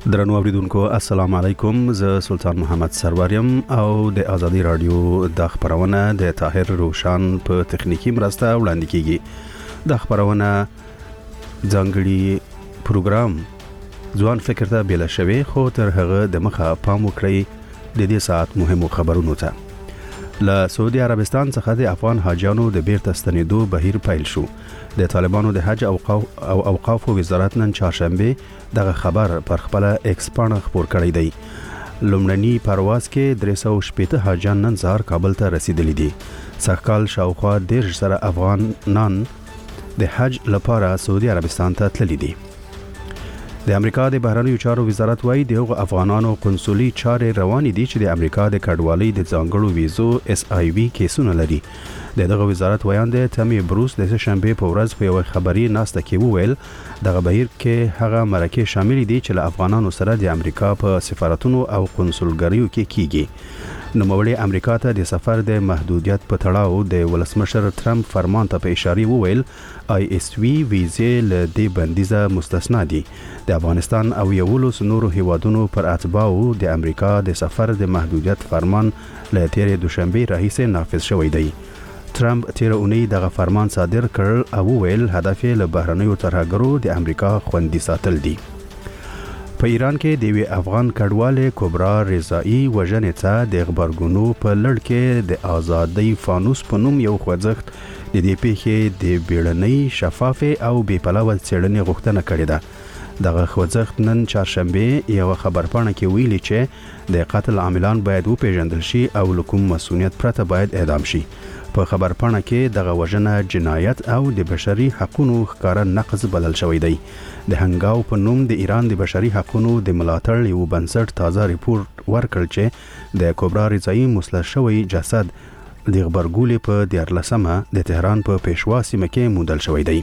درنو اوریدونکو السلام علیکم، زه سلطان محمد سروریم او د ازادي رادیو د خبرونه د طاهر روشان په تخنیکی مرسته وړاندې کیږي. د خبرونه ځانګړي پروګرام ځوان فکر ته بیل شوی، خو تر هغه د مخه پام وکړئ د دې ساعت مهمو خبرونو ته. له سعودي عربستان څخه د افغان حاجیانو د بیرته ستنېدو بهیر پیل شو. د طالبانو د حج او اوقاف وزارت نن چهارشنبه دغه خبر پر خپل ایکس پاڼه خپور کړی دی. لومړنی پرواز کې 380 حاجیان نن سهار کابل ته رسیدلی دي. سږکال شاوخوا 10 زره افغانان د حج لپاره سعودي عربستان ته تللی دي. د امریکا د بهرنیو چارو وزارت وايي د هغو افغانانو قنصلي چارې روانې دي چې د امریکا د کډوالۍ د ځانګړو ویزو SIV کیسونه لري. دغه وزارت وایاند تامي بروس د شنبه په ورځ په یو خبري ناسته کې وویل دغه بهیر کې هغه مرکه شامل دي چې له افغانانو سره د امریکا په سفارتونو او قنصلګریو کې کیږي. نوموړي امریکا ته د سفر د محدودیت په تړاو د ولسمشر ترامپ فرمان ته په اشاره وویل ISV ویزې له دې بندیزه مستثنا دي. د افغانستان او یولس نورو هیوادونو پر اتباعو د امریکا د سفر د محدودیت فرمان له تیرې دوشنبه راهیسې نافذ شوی دی. ترامپ تیر اونۍ دغه فرمان صادر کړ او ویل هدف یې له بهرنیو ترهګرو د امریکا خوندي ساتل دي. په ایران کې د وی افغان کډوال کبرا رضایی وژنې ته د خبرګونو په لړ کې د آزادۍ فانوس په نوم یو خوځښت د دې پیښې د بیړنۍ شفافه او بې پلوه څېړنې غوښتنه کړې ده. دغه خوځښت نن چهارشنبه یو خبرپاڼه کې ویلي چې د قتل عاملان باید وپیژندل شي او له کوم مسؤلیت پرته باید اعدام شي. په خبرپاڼه کې دغه وژنه جنایت او د بشري حقوقو ښکارا نقض بلل شوی دی. د هنګاو په نوم د ایران د بشري حقوقو د ملاتړ یو بنسټ تازه ریپورت ورکړ چې د کبرا رضایی مسلح شوی جسد د غبرګولې په 14مه د تهران په پېښوا سیمه کې موندل شوی دی.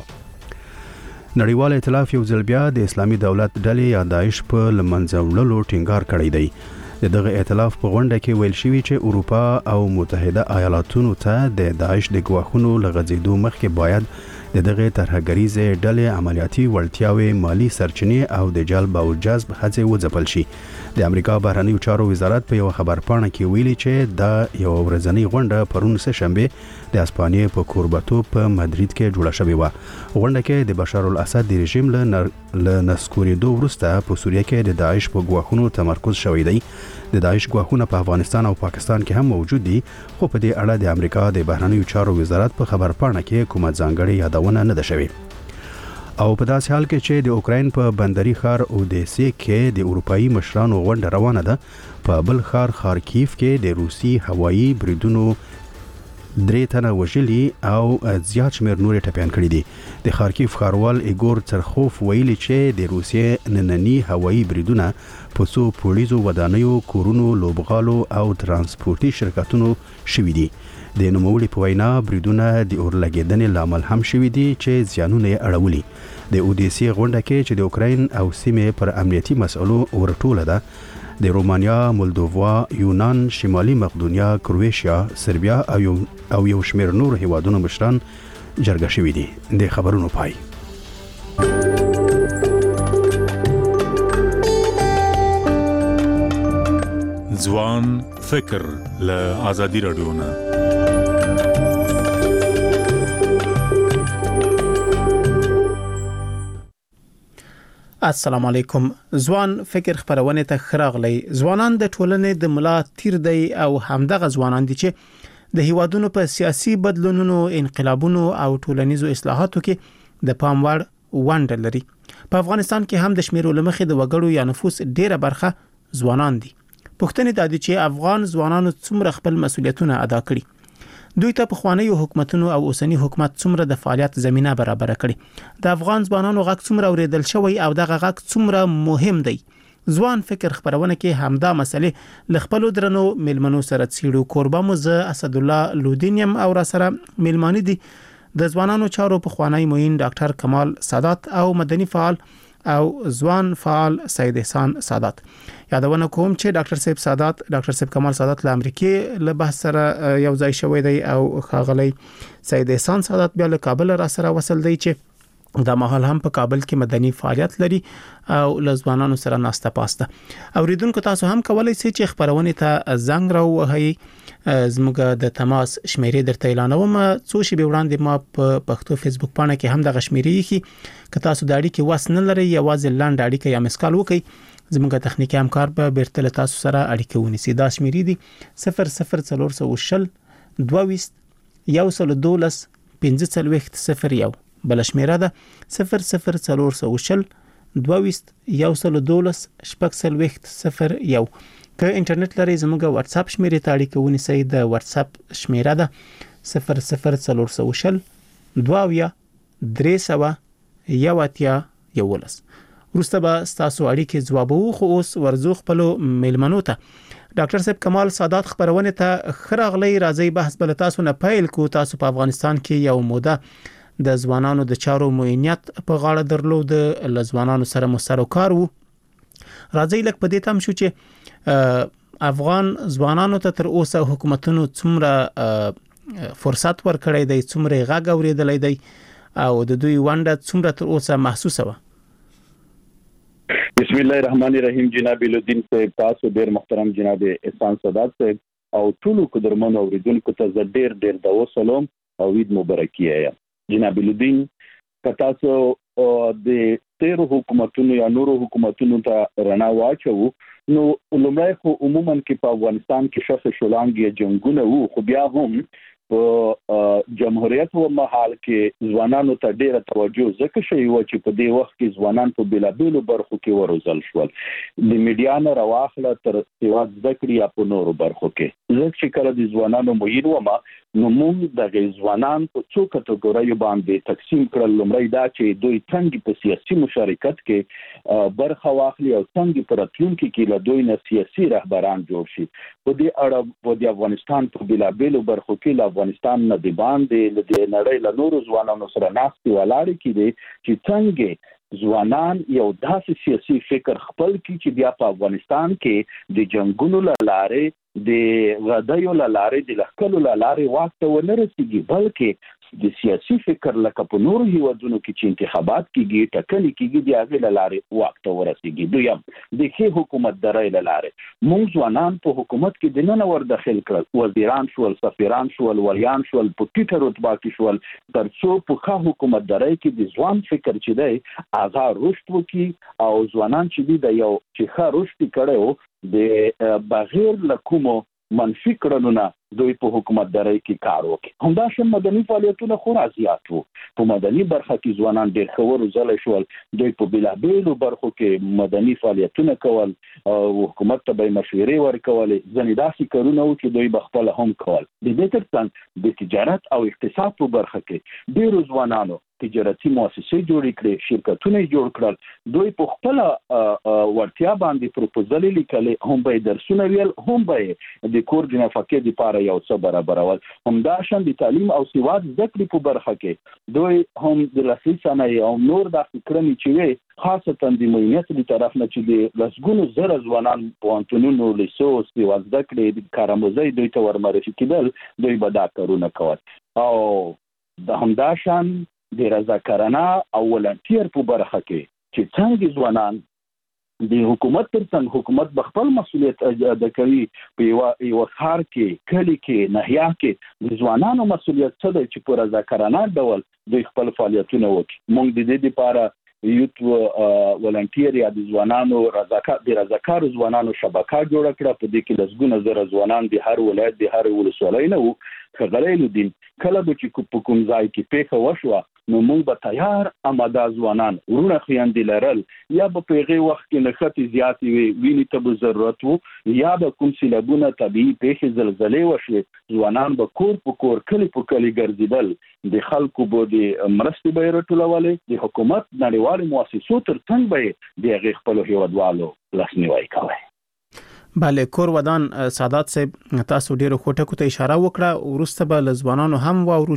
نړیوال ائتلاف یو ځل بیا د اسلامي دولت ډلې یا داعش په لمنځه وړلو ټینګار کړی دی. دغه ائتلاف په غونډه کې ویل شوی چې اروپا او متحده ایالاتونو ته د داعش د ګواښونو لغځېدو مخکې باید دغه ترهګریزې ډلې عملیاتي وړتیاوې، مالی سرچینې او د جلب او جذب هڅې وځپل شي. د امریکا بهرنیو چارو وزارت په یو خبرپاڼه کې ویلي چې دا یو ورځنی غونډه پرون سه شنبه د اسپانیې په کوربتوب په مدرید کې جوړه شوې و. غونډه کې د بشار الاسد د رژیم له نسکورېدو وروسته په سوریه کې د داعش په ګواښونو تمرکز شوی دی. د داعش ګواښونه په افغانستان او پاکستان کې هم موجود دي، خو په دې اړه د امریکا د بهرنیو چارو وزارت په خبرپاڼه کې کومه ځانګړې یادونه نه ده شوې. او په داسې حال کې چې د اوکراین په بندري ښار اودیسې کې د اروپایي مشرانو غونډه روانه ده، په بل ښار خارکیف کې د روسي هوایي بریدونو 3 تنه وژلي او زیات شمېر نور ټپیان کړي دي. د خارکیف ښاروال ایګور چرخوف ویلي چې د روسیې نننی هوایي بریدونه په څو پولیسو ودانیو، کورونو، لوبغالو او ترانسپورتي شرکتونو شوي دي. د نوموړي په وینا بریدونه د اورلګیدنې لامل هم شوي دي چې زیانونه یې اړولي. د اودیسې غونډه کې چې د اوکراین او سیمې پر امنیتي مسئلو ورټوله ده، د رومانیا، مولدووا، یونان، شمالي مقدونیا، کرواتیا، سربیا او یو شمېر نور هیوادونو مشران جرګه شوي دي. د خبرونو پای. ځوان فکر له ازادي رادیو نه. السلام علیکم. ځوان فکر خبرونه ته خراغلی. ځوانان د ټولنې د ملا تیر دی او همدغه ځوانان دي چې د هیوادونو په سیاسي بدلونونو، انقلابونو او ټولنیزو اصلاحاتو کې د پام وړ ونډه لري. په افغانستان کې هم د شمیرو لمخې د وګړو یا نفوس ډیره برخه ځوانان دي. پښتنې د دې چې افغان ځوانانو څومره خپل مسولیتونه ادا کړي. دوی ته په خوانیو حکومتونو او اوسنی حکومت څومره د فعالیت زمينه برابر کړي. د افغان ځوانانو غږ څومره اوریدل شوی او دغه غږ څومره مهم دی. ځوان فکر خبرونه کې همدا مسلې ل خپل درنو ملمنو سره څیړو. کوربه مو زه اسد الله لودینیم او را سره ملمانی دي د ځوانانو چارو په خوانی موین ډاکټر کمال سادات او مدني فعال او ځوان فعال سید احسان سادات. یادونه کوم چې ډاکټر صاحب کمال سادات له امریکای له بحث سره یو ځای شوی دی او خاغلی سید احسان سادات بیا له کابل را سره وصل دی چې دا مهال هم په کابل کې مدني فعالیت لري او لزوانانو سره ناسته پاسته. اوریدونکو تاسو هم کولای شئ چې خبرونه ته زنګ راوهئ. زموږ د تماس شمیرې درته اعلانوم. څو شی به وړاندې ما په پښتو فیسبوک پاڼه کې هم د غشمیرې کې که تاسو د اړیکې واس نه لرئ یوازې لاند اړیکه یا مسکال وکړئ زموږ تخنیکی همکار به بیرته تاسو سره اړیکه ونیسي. دا شمیرې دي 00420 22 112 1540 بل شمیره ده 00420 22 112 1540. که انټرنیټ لري زموږ واتس اپ شمیره ته اړیکه ونیسئ. د واتس اپ شمیره ده 00420 22 311. وروسته به تاسو اړیکې ځوابو. خو اوس ورزو خپل میلمنو ته ډاکټر صاحب کمال سادات خبرونه ته خراغلی راځي. بحث بل تاسو نه پیل کو. تاسو په افغانستان کې یو موده د ځوانانو د چارو معینیت په غاړه درلود. لزوانانو سره مسرو کار وو. راځي لکه په دې تم شو چې افغان ځوانانو ته تر اوسه حکومتونو څومره فرصت ورکړی دی څومره غږ اوریدلای دی او د دوی ونده څومره تر اوسه محسوسه و. بسم الله الرحمن الرحیم. جناب الدین صاحب تاسو ډیر محترم جناب احسان سادات صاحب او ټول قدرمن اوریدونکو ته ډیر د سلام او عید مبارکي یا جناب الدین. تاسو د تیر حکومتونو یا نورو حکومتونو ته رڼا واچو نو لومړی خو عموما کې په افغانستان کې شخص شولانګي جنگونه وو خو بیا هم په جمهوریت و مهال کې ځوانانو ته ډیره توجه ځکه شوی و چې په دې وخت کې ځوانان په بلابلو برخو کې وروزل شول. د میډیا نه راواخله تر سیوا ذکر یا په نورو برخو کې ځکه چې کله د ځوانانو مویر و ما نو موږ د ځوانان په څو کټګوریو باندې تقسیم کړل. لومړی دا چې دوی څنګه په سیاسي مشارکت کې برخه واخلي او څنګه په راتلونکي کې له دوی نه سیاسي رهبران جوړ شي. په دې اړه د افغانستان په بلابلو برخو کې له افغانستان نه د باندې له نړۍ له نورو ځوانانو سره ناستې ولاړې کې دي چې څنګه ځوانان یو داسې سیاسي فکر خپل کړي چې بیا په افغانستان کې د جنگونو لارې د غدایو لارې د لخکلو لارې واک ته ونه رسیږي بلکې د سیاسي فکر لکه په نورو هیوادونو کې چې انتخابات کیږي ټاکنې کیږي د هغه لارې واک ته ورسیږي. دویم د ښه حکومت درای لارې موږ ځوانان په حکومت کې د نن ور داخل کړل وزیران شول سفیران شول ولیان شول په ټیټه رتبه کې شول ترڅو په ښه حکومت درای کې د ځوان فکر چې دی هغه رشد وکړي او ځوانان چې دی د یو چې ښه رشد کړو د بغیر لکومو منفي کړنونه دوی په حکومت درای کې کار وکړي. همداشان مدني فعالیتونه خورا زیات وو. په مدني برخه کې ځوانان ډېر ښه ورزل شول. دوی په بلابلو برخو کې مدني فعالیتونه کول او حکومت ته به مشورې ورکول. ځنې داسې کارونه وو چې دوی بخپل هم کول. د دې ترڅنګ د تجارت او اقتصاد په برخه کې ډېر ځوانانو تجارتي مؤسسې جوړې کړې شرکتونه جوړ کړل. دوی په خپل ورتیا باندې پروپوزل لیکلې هم به درسونه ویل هم به د کور د نفقې لپاره یو څه برابرول. همداشان د تعلیم او سواد ذکر په برخه کې دوی هم د لاسي صنایع او نور د فکرنې چې وي خاصه د مؤمنیت له طرف نه چې د لسګونو زره ځوانان په انټونونو لیسو سواد ذکر د کارموزي دوی ته ورمرشي کېدل دوی به دا کارونه کول. او د همداشان د رضاکارانه او ولنټیر په برخه کې چې څنګه ځوانان د حکومت ترڅنګ حکومت بخپل مسؤلیت ادا کوي په یو ښار کې کلی کې ناحیه کې د ځوانانو مسؤلیت څه دی چې په رضاکارانه ډول دوی خپل فعالیتونه وکړي. موږ د دې لپاره یوت ولنټیر یا د ځوانانو رضاکار ځوانانو شبکه جوړه کړه. په دې کې لسګونه زره ځوانان د هر ولایت د هر ولسوالۍ نه وو. خغلیل دین کله به چې په کوم ځای کې پیښه وشوه نو موږ به تیار آماده ځوانان ورونه خويندې لرل یا به په هغه وخت کې نښتې زیاتې وي وینې ته به ضرورت وو یا به کوم سیلابونه طبیعي پیښې زلزلې وشوې ځوانان به کور په کور کلی په کلی ګرځېدل د خلکو به د مرستې به راټولولې د حکومت نړیوالو مؤسسو ترڅنګ به د هغې خپلو هیوادوالو لاسنیوی کوي. بله کور ودان سادات صاحب تاسو ډیرو خوټکو ته اشاره وکړه. ورسته به لزوانانو هم واورو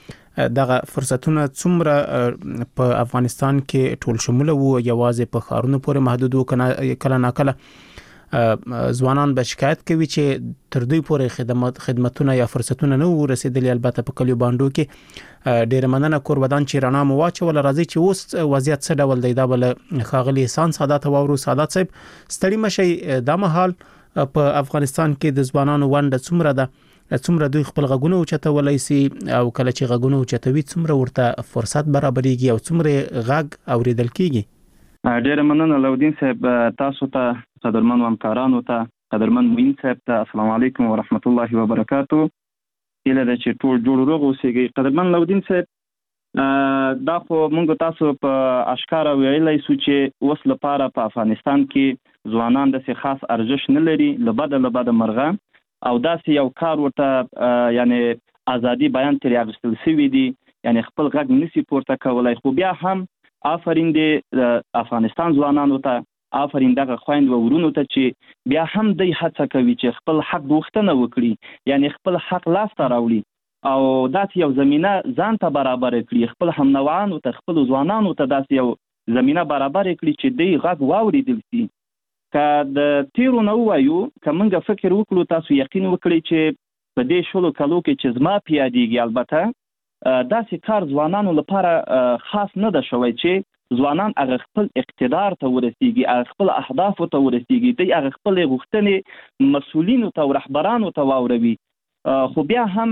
چې دغه فرصتونه څومره په افغانستان کې ټول شموله وو یوازې په ښارونو پورې محدود وو کله ناکله ځوانان به شکایت کوي چې تر دوی پورې خدماتونه یا فرصتونه نه ورسېدلي. البته په کلیو باندې کې ډېر مننه کورودان چې رڼا مو واچول. راځي چې اوس وضعیت څه ډول دی دا بل خاغلی احسان سادات وورو. سادات صاحب ستړي مشي د مهال په افغانستان کې د ځوانانو ونډه څومره ده؟ څومره دوی خپل غږونه اوچتولای شي او کله چې غږونه اوچتوي څومره ورته فرصت برابرېږي او څومره غږ اوریدل کیږي؟ ډېر مننه لودین صاحب، تاسو ته قدرمن همکارانو ته، قدرمن موین صاحب ته السلام علیکم ورحمت الله وبرکاتو. هیله ده چې ټول جوړ روغ اوسئ. قدرمن لودین صاحب دا خو موږ تاسو په اشکار ویلای شو چې اوس لپاره په افغانستان کې ځوانان د خاص ارزښت نه لري لبد مرغه او داسې یو کار ورته یعنی ازادي بیان ترې اخیستل شوی دی، یعنی خپل غږ نشي پورته کولای. خو بیا هم آفرین دی افغانستان ځوانانو ته، آفرین دغه خويند و ورونو ته چې بیا هم د هڅه کوي چې خپل حق غوښتنه وکړي، یعنی خپل حق لاس ته راوړي او داسې یو زمينه ځان ته برابر کړي، خپل همنوعانو ته، خپل ځوانانو ته داسې یو زمينه برابر کړي چې دوی غږ واوریدل شي. که د تیرو نه وایو، که موږ فکر وکړو، تاسو یقین وکړئ چې په دې شلو کلو کې چې زما پیادېږي، البته داسې کار ځوانانو لپاره خاص نه ده شوی چې ځوانان هغه خپل اقتدار ته ورسیږي، هغه خپل اهدافو ته ورسیږي، دوی هغه خپل غوښتنې مسؤلینو ته او رهبرانو ته واوروي. خو بیا هم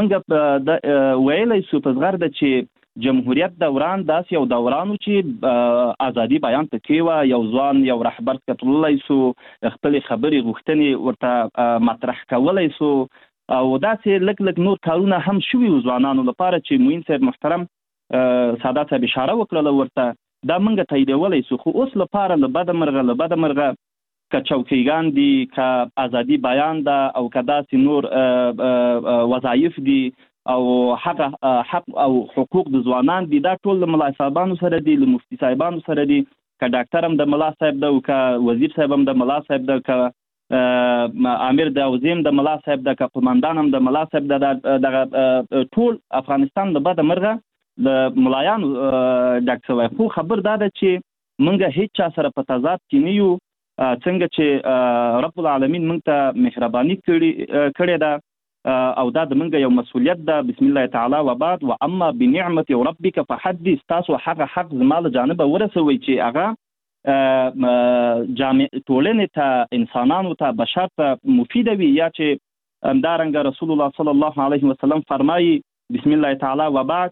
موږ ویلی شو په زغرده چې جمهوریت دوران داسې یو دورانو چې ازادي بیان پکې وه، یو ځوان یو رهبر کتللی شو، خپلې خبرې غوښتنې ورته مطرح کولی شو او داسې لږ نور کارونه هم شوي و ځوانانو لپاره چې موین صاحب محترم سادات صاحب اشاره وکړله ورته، دا موږ تاییدولی شو. خو اوس لپاره له بده مرغه که چوکیګان دي، که ازادي بیان ده او که داسې نور وظایف دي او حق او حقوق د ځوانان دي، دا ټول له ملا صاحبانو سره دي، له مفتي صاحبانو سره دي، که ډاکټر هم د ملا صاحب ده او که وزیر صاحب هم د ملا صاحب ده، که امیر د اوزیم د ملا صاحب د قومندان هم د ملا صاحب د ټول افغانستان د بده مرغه د ملایانو ډاک شوی. خو خبر دا ده چې موږ هیڅ چا سره په تضاد کې نه یو، څنګه چې رب العالمین موږ ته مهرباني کړې ده او دا د موږ یو مسؤلیت ده. بسم الله تعالی و بعد و اما بنعمت ربک فحدث. تاسو هغه حق زما له جانبه ورسوي چې هغه جامع ټولنې ته، انسانانو ته، بشر ته مفید وي، یا چې همدارنګه رسول الله صلی الله علیه وسلم فرمایي بسم الله تعالی و بعد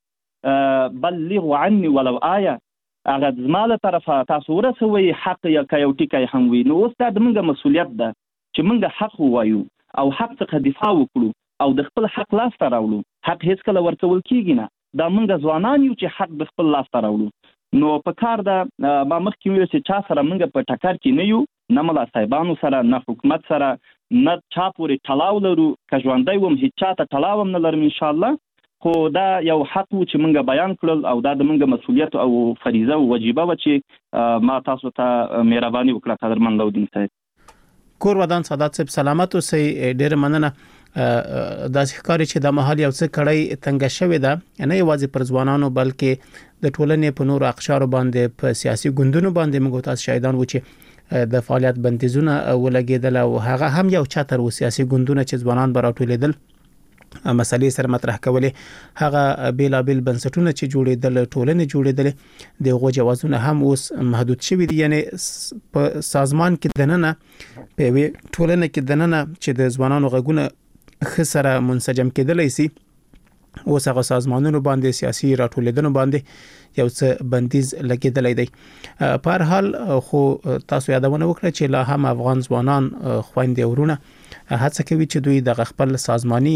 بلغوا عني ولو آیه، هغه زما له طرفه تاسو ورسوي حق یا که یو ټکی هم وي. نو اوس دا د موږ مسؤلیت ده چې موږ حق ووایو او حق څخه دفاع وکړو او د خپل حق لاس ته راوړو. حق هیڅکله ورکول کیږي نه، دا موږ ځوانان یو چې حق د خپل لاس ته راوړو. نو په کار ده ما مخکې ویل چې چا سره موږ په ټکر کې نه یو، نه ملا صاحبانو سره، نه حکومت سره، نه چا پورې تړاو لرو. که ژوندی وم هیڅ چا ته تړاو هم نه لرم انشاءالله. خو دا یو حق و چې موږ بیان کړل او دا د موږ مسؤلیت او فریضه او وجیبه وه چې ما تاسو ته مهرباني وکړه. قدرمن لودین صاحب. کور ودان سادات صاحب سلامت اوسئ. ډېر مننه. داسې ښکاري چې د مهال یو څه کړی تنګه شوې ده، نه یوازې پر ځوانانو بلکې د ټولنې په نورو اقشارو باندې، په سیاسي ګوندونو باندې موږ تاسو شاهدان وو چې د فعالیت بندیزونه ولګېدل او هغه هم یو چتر و سیاسي ګوندونه چې ځوانان به راټولېدل مسلې سره مطرح کولې، هغه بیلابل بنسټونه چې جوړېدل، ټولنې جوړېدل، د غو جوازونه هم اوس محدود شوي دي. یعنی په سازمان کې دننه، په ټولنه کې دننه چې د ځوانانو غږونه خسره منسجم کېدلی شي، اوس هغه سازمانونو باندې، سیاسي راټولېدنو باندې یو څه بندیز لګېدلی دی. په هر حال خو تاسو یادونه وکړه چې لا هم افغان ځوانان خويندې ورونه هڅه کوي چې دوی د خپل سازماني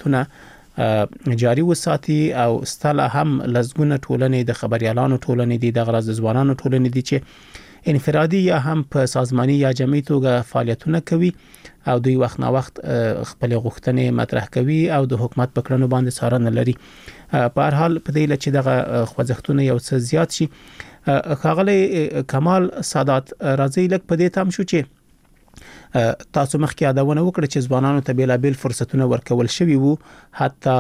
حرکتونه جاری وساتي او ستله هم لزګونه ټولنې د خبريالانو ټولنې دي، د غرض ځوانانو ټولنې دي چې انفرادي یا هم په سازماني یا جمعي توګه فعالیتونه کوي او دوی وخت نا وخت خپل غوښتنې مطرح کوي او د حکومت په کړنو باندې څارنه لري. په هر حال په دې لچې دغه خوځښتونه یو څه زیات شي. ښاغلی کمال سادات راځي لک په دې تام شو چې تاسو مخکې یادونه وکړه چې ځوانانو ته بیلابل فرصتونه ورکول شوي وو، حتی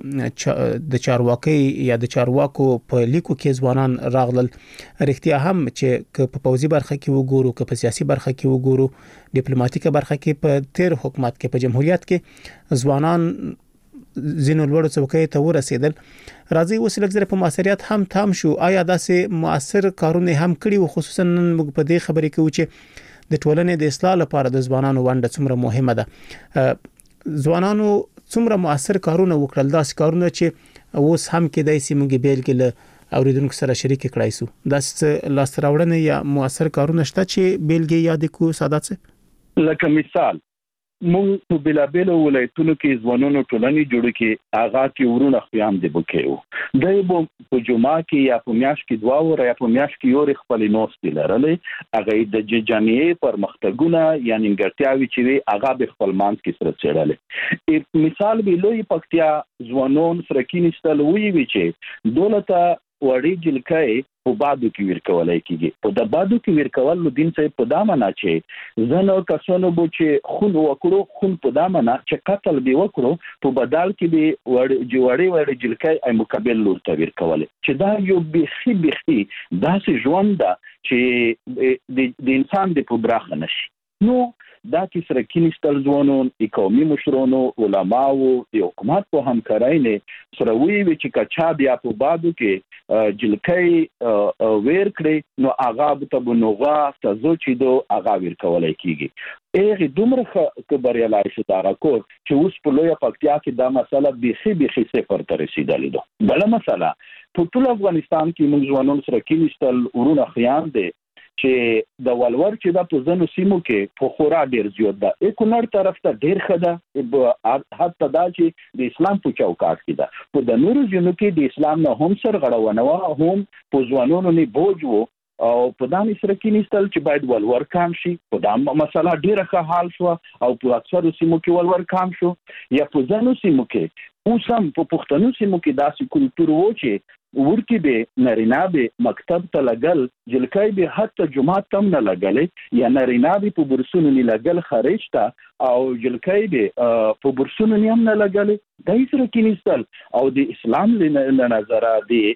د چارواکي یا د چارواکو په لیکو کې ځوانان راغلل. رښتیا هم چې په پوځي برخه کې وګورو، که په سیاسي برخه کې وګورو، ډیپلوماټیکه برخه کې، په تیر حکومت کې، په جمهوریت کې ځوانان زینو لوړ څوکۍ ته ورسېدل. راځي اوس لږ په موثریت هم تام شو. آیا داسې مؤثر کارونه هم کړي وو؟ خصوصا موږ په دې خبرې کې و چې د ټولنې د اصلاح لپاره د ځوانانو ونډه څومره مهمه ده. ځوانانو څومره مؤثر کارونه وکړل، داسې کارونه چې اوس هم کېدای شي موږ بیلګې له اوریدونکو سره شریک کړای سو. داسې لاس راوړنه یا مؤثر کارونه شته چې بیلګې یاد کو ساده څه؟ لکه مثال مونږ په بلابل ولایتونو کې ځوانانو ټولنې جوړ کې آغا کې ورونه خیام دی بکیو دای په جمعه کې یا په میاش کې دوا ور یا په میاش کې یو خپل نوستي لرلې هغه د جامعې پر مختګونه یعنی ګټیاوي چې هغه به خپل مانس کې سره چړلې. مثال به لوی پکتیا ځوانون سره کې نشتل وی چې دولته وړي جلکای په بادو کې ورکولای کیږي. په د بادو کې ورکول نو دین څخه په دامه نه چې زنه کسانو بو چې خون وکړو خون په دامه نه چې قتل به وکړو په بدل کې به وړي جلکای ای مقابل لور ته ورکول چې دا یو بخي داسې ژوند ده چې د انسان د په برخه نشي. نو دا چې سره کینستل ځوانون قومي مشرونو علماو د حکومت په همکارۍ نه سره وی چې کچا بیا په بادو کې جلکای ویر کړي نو هغه به نوغه تاسو چې دو هغه ور کولای کیږي. ایغه دومره خبريالای شو دا راکور چې اوس په لوی پکتیا کې دا مسله بخي صفر ته رسیدلې ده. بل مسله په ټول افغانستان کې موږ ځوانون سره کینستل ورونه خیام دي چې د ولور چې د پوزنو سیمو کې په خورا ډیر زیات ده. کونړ طرف ته ډیر خده حتی دا چې د اسلام په چوکاټ کې ده. په د نورو ځینو کې د اسلام نه هم سرغړونه و هم په ځوانونو نه بوج وو او په دامي سره کې نستل چې باید ولور کم شي. په دام مسله ډیره ښه حل شو او په اکثر سیمو کې ولور کم شو. یا په ځینو سیمو کې اوس هم په پښتنو سیمو کې داسې کلتور و چې ورکی به نرینا به مکتب ته لګل جلکای به حتی جمعه تم نه لګلې یا نرینا به په برسونو نه لګل خارج ته او جلکای به په برسونو نه هم نه لګلې. دای سره کې نستل او د اسلام له نظر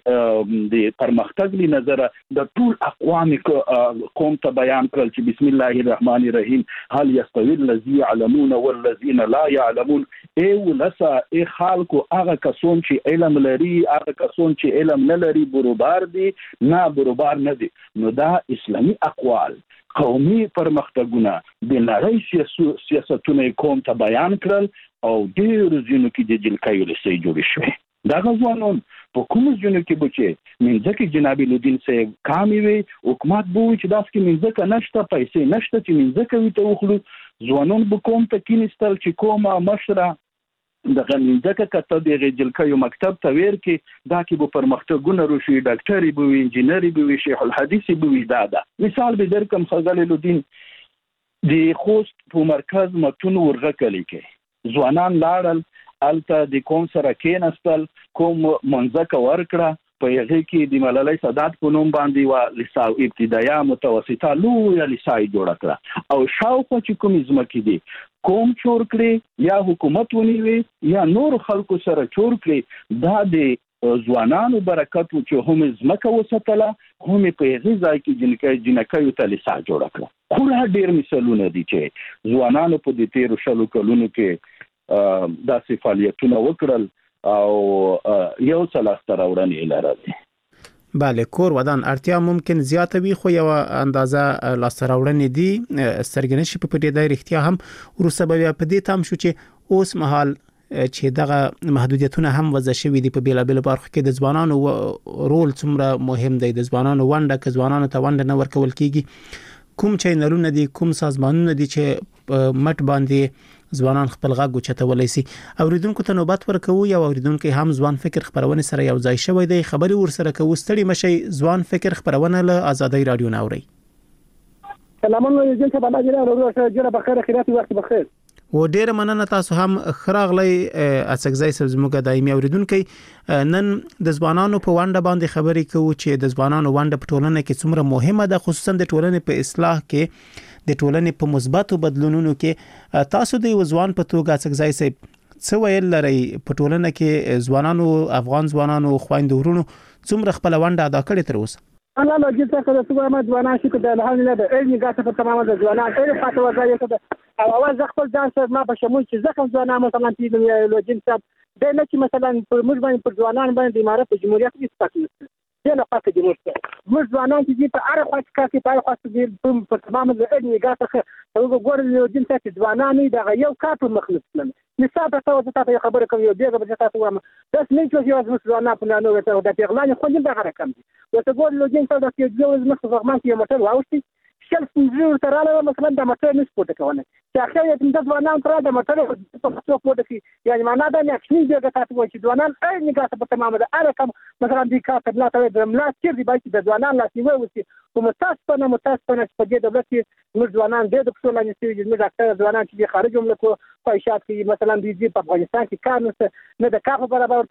د پرمختګ له نظر د ټول اقوام قوم ته بیان کړل چې بسم الله الرحمن الرحیم هل یستوی الذی يعلمون والذین لا يعلمون. ای ولسا ای خلکو هغه کسون چې علم لري هغه کسون چې علم نه لري برابر دي نه برابر نه دي. نو دا اسلامي اقوال قومي پرمختګونه د نړۍ سیاستونه قوم ته بیان کړل او ډېر ځینو کې د جلکایو لسې جوړ شوې. دا غوښنون په کوم ځینو کې بچي منځکه جناب الدین صاحب کامي وي حکومت بو چې داس کې منځکه نشته پیسې نشته چې منځکه وي ته وخلو ځوانون به کوم ته کینستل چې کومه مشره د غنځکه کته د جلکایو مکتب ته ویر کې دا کې به پرمختګونه روشي ډاکټري به وي انجینری به وي شیخ الحدیث به وي. دا مثال به درکم خزل الدین د خوست په مرکز متون ورغه کلی کې ځوانان لاړل الته د کوم سره کېنستل کوم منځکه ورکړه په هغه کې د ملالۍ سادات په نوم باندې و لسا ابتدائیه متوسطه لویه لسای جوړ کړه او شاوخوا چې کوم ځمکې دي کوم چور کړي یا حکومت ونیوي یا نور خلکو سره چور کړي. دا د ځوانانو برکت چې هم ځمکه وساتله هم په هغه ځای کې جنکایو ته لسا جوړ کړه. خورا ډیر مثالونه دي چې ځوانانو په دې 13 کلونو کې داسې فعالیتونه وکړل او یو څلاسته راوړنې لرلې. بله کور ودان اړتیا ممکن زیاته وي خو یو اندازه لاسته راوړنې دي سرګنې شي په دې د اړتیا هم ورسره بیا په دې تام شو چې اوس مهال چې دغه محدودیتونه هم وضع شوي دي په بیلابل برخو کې د ځوانانو رول څومره مهم دی. د ځوانانو ونډه که ځوانانو ته ونډه نه ورکول کیږي کوم چینلونه دي کوم سازمانونه دي چې مټ باندې ځوانان خپل غږ اوچتولی شي. اوریدونکو ته نوبت ورکوو یا اوریدونکو هم ځوان فکر خبرونه سره یو ځای شوی دی خبري ورسره کوو. ستړي مشي ځوان فکر خبرونه له آزادۍ رادیو ناوري. سلامونه جن ته بالا جره جره بخیر خیرات وخت بخیر و ډیر مننه تاسو هم خراغلی اسکزای سبزموګه دایمي اوریدونکو. نن د ځوانانو په ونډه باندې خبرې کوو چې د ځوانانو ونډه په ټولنه کې څومره مهمه ده خصوصا د ټولنې په اصلاح کې د ټولنې په مثبتو بدلونونو کې تاسو د ځوان په توګه څنګه ځای څه ویل لري په ټولنه کې ځوانانو افغان ځوانانو خويندو ورونو څومره خپل ونډه ادا کړې تر اوسه انا لا جيت كذا سوى ما جوانا شو كذا الحمد لله إلني قاعد في تمام الجوانا إلي فاتوا وزاي كذا أو أول زخم جانس ما بشمول شيء زخم جوانا مثلا في لو جنس ده نشي مثلا مش بين الجوانا بين الإمارات الجمهورية في استقلال ده لا فاك الجمهورية مش جوانا تيجي تعرف واش كافي تعرف واش تجيب في تمام إلني قاعد هو جور لو جنس جوانا ني ده غير كاتو مخلص لنا نسابة توزع تاعي خبركم يوديها بجتات وما بس ليش وجواز مسلمنا فلان وده ده بيغلاني خلين ده غير وتقول لو جنس هذا يتجوز مخصوص ما في مطر واوشتي شلف نزور ترى له مثلا ده مطر مش بوده كونه شاخيه تمدد وانا ترى ده مطر تسوق بوده في يعني معناه ده يكشني ده تاعت وجه دوانا اي نقاط بتمام ده انا كم مثلا دي كاتب لا ترى لا كثير دي باي ده دوانا لا سوي ومتاسفنا فجاه دولتي مش دوانا ده دكتور لا نسوي مش اكثر دوانا اللي خارجهم لكو خواهشات في مثلا بيجي في افغانستان في كانوا نه د کافه برابر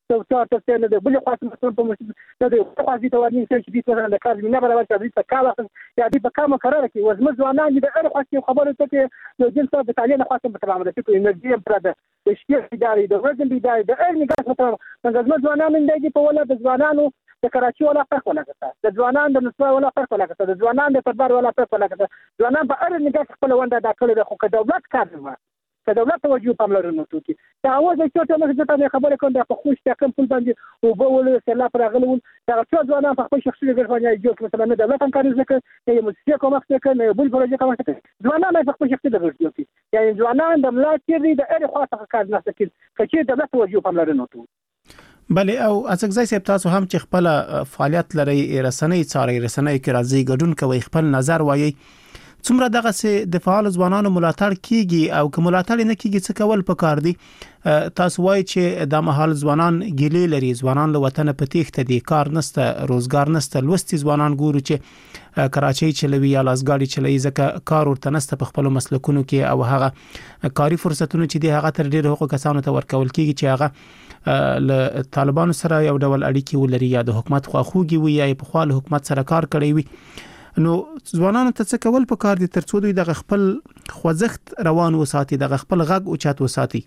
ته نه د بل خاص مثلا په نه د خاص دي توانین چې دي مثلا د کار نه برابر چې دي کار یا دي په کومه قرار کې وزم ځوانان دي اړ خاص خبره ته چې د جنس د تعلیم خاصه په تمام ده چې انرژي پر د شي اداري د ورځې اداري د اړ نګاس مثلا څنګه ځوانان دي په ولا د ځوانانو د کراچي ولا فرق ولا کته د ځوانان د نسوا ولا فرق ولا کته د ځوانان د پردار ولا فرق ولا کته ځوانان په اړ نګاس خپل ونده دا کړل د خو دولت کار نه که دولت توجه پاملرنه وکړي دا اوس چې څه څه ته خبره کوم د خوښ تکم په باندې او به ول سلا پر غلون دا څو ځوانان په خپل شخصي ګرځونه جوړ مثلا نه دولت هم کار زکه یو مستیا کوم څه کوي بل پروژه کوم څه ځوانان په خپل شخصي ګرځي یعنی ځوانان د ملاتړ د اړ خاصه کار نه کوي چې دولت توجه پاملرنه وکړي بله او ازګزای صاحب تاسو هم چې خپل فعالیت لري رسنۍ څاري رسنۍ کې راځي ګډون کوي خپل نظر وایي څومره دغه سه د فعال ځوانانو ملاتړ کیږي او کوم ملاتړ نه کیږي څه کول پکار دي تاسو وایي چې د محل ځوانان ګیلې لري ځوانان له وطن په تېښته دي کار نسته روزګار نسته لوستي ځوانان ګورو چې کراچۍ چلوي یا لاسګاډي چلوي ځکه کار ورته نسته په خپل مسلکونو کې او هغه کاري فرصتونو چې دی هغه تر ډیره حقوق کسانو ته ورکول کیږي چې هغه له طالبانو سره یو ډول اړیکې ولري یا د حکومت خواخوږي وي یا په خپل حکومت سره کار کوي نو ځوانانو ته څه کول پکار دي ترڅو دوی د خپل خوځښت روان وساتي د خپل غږ اوچت وساتي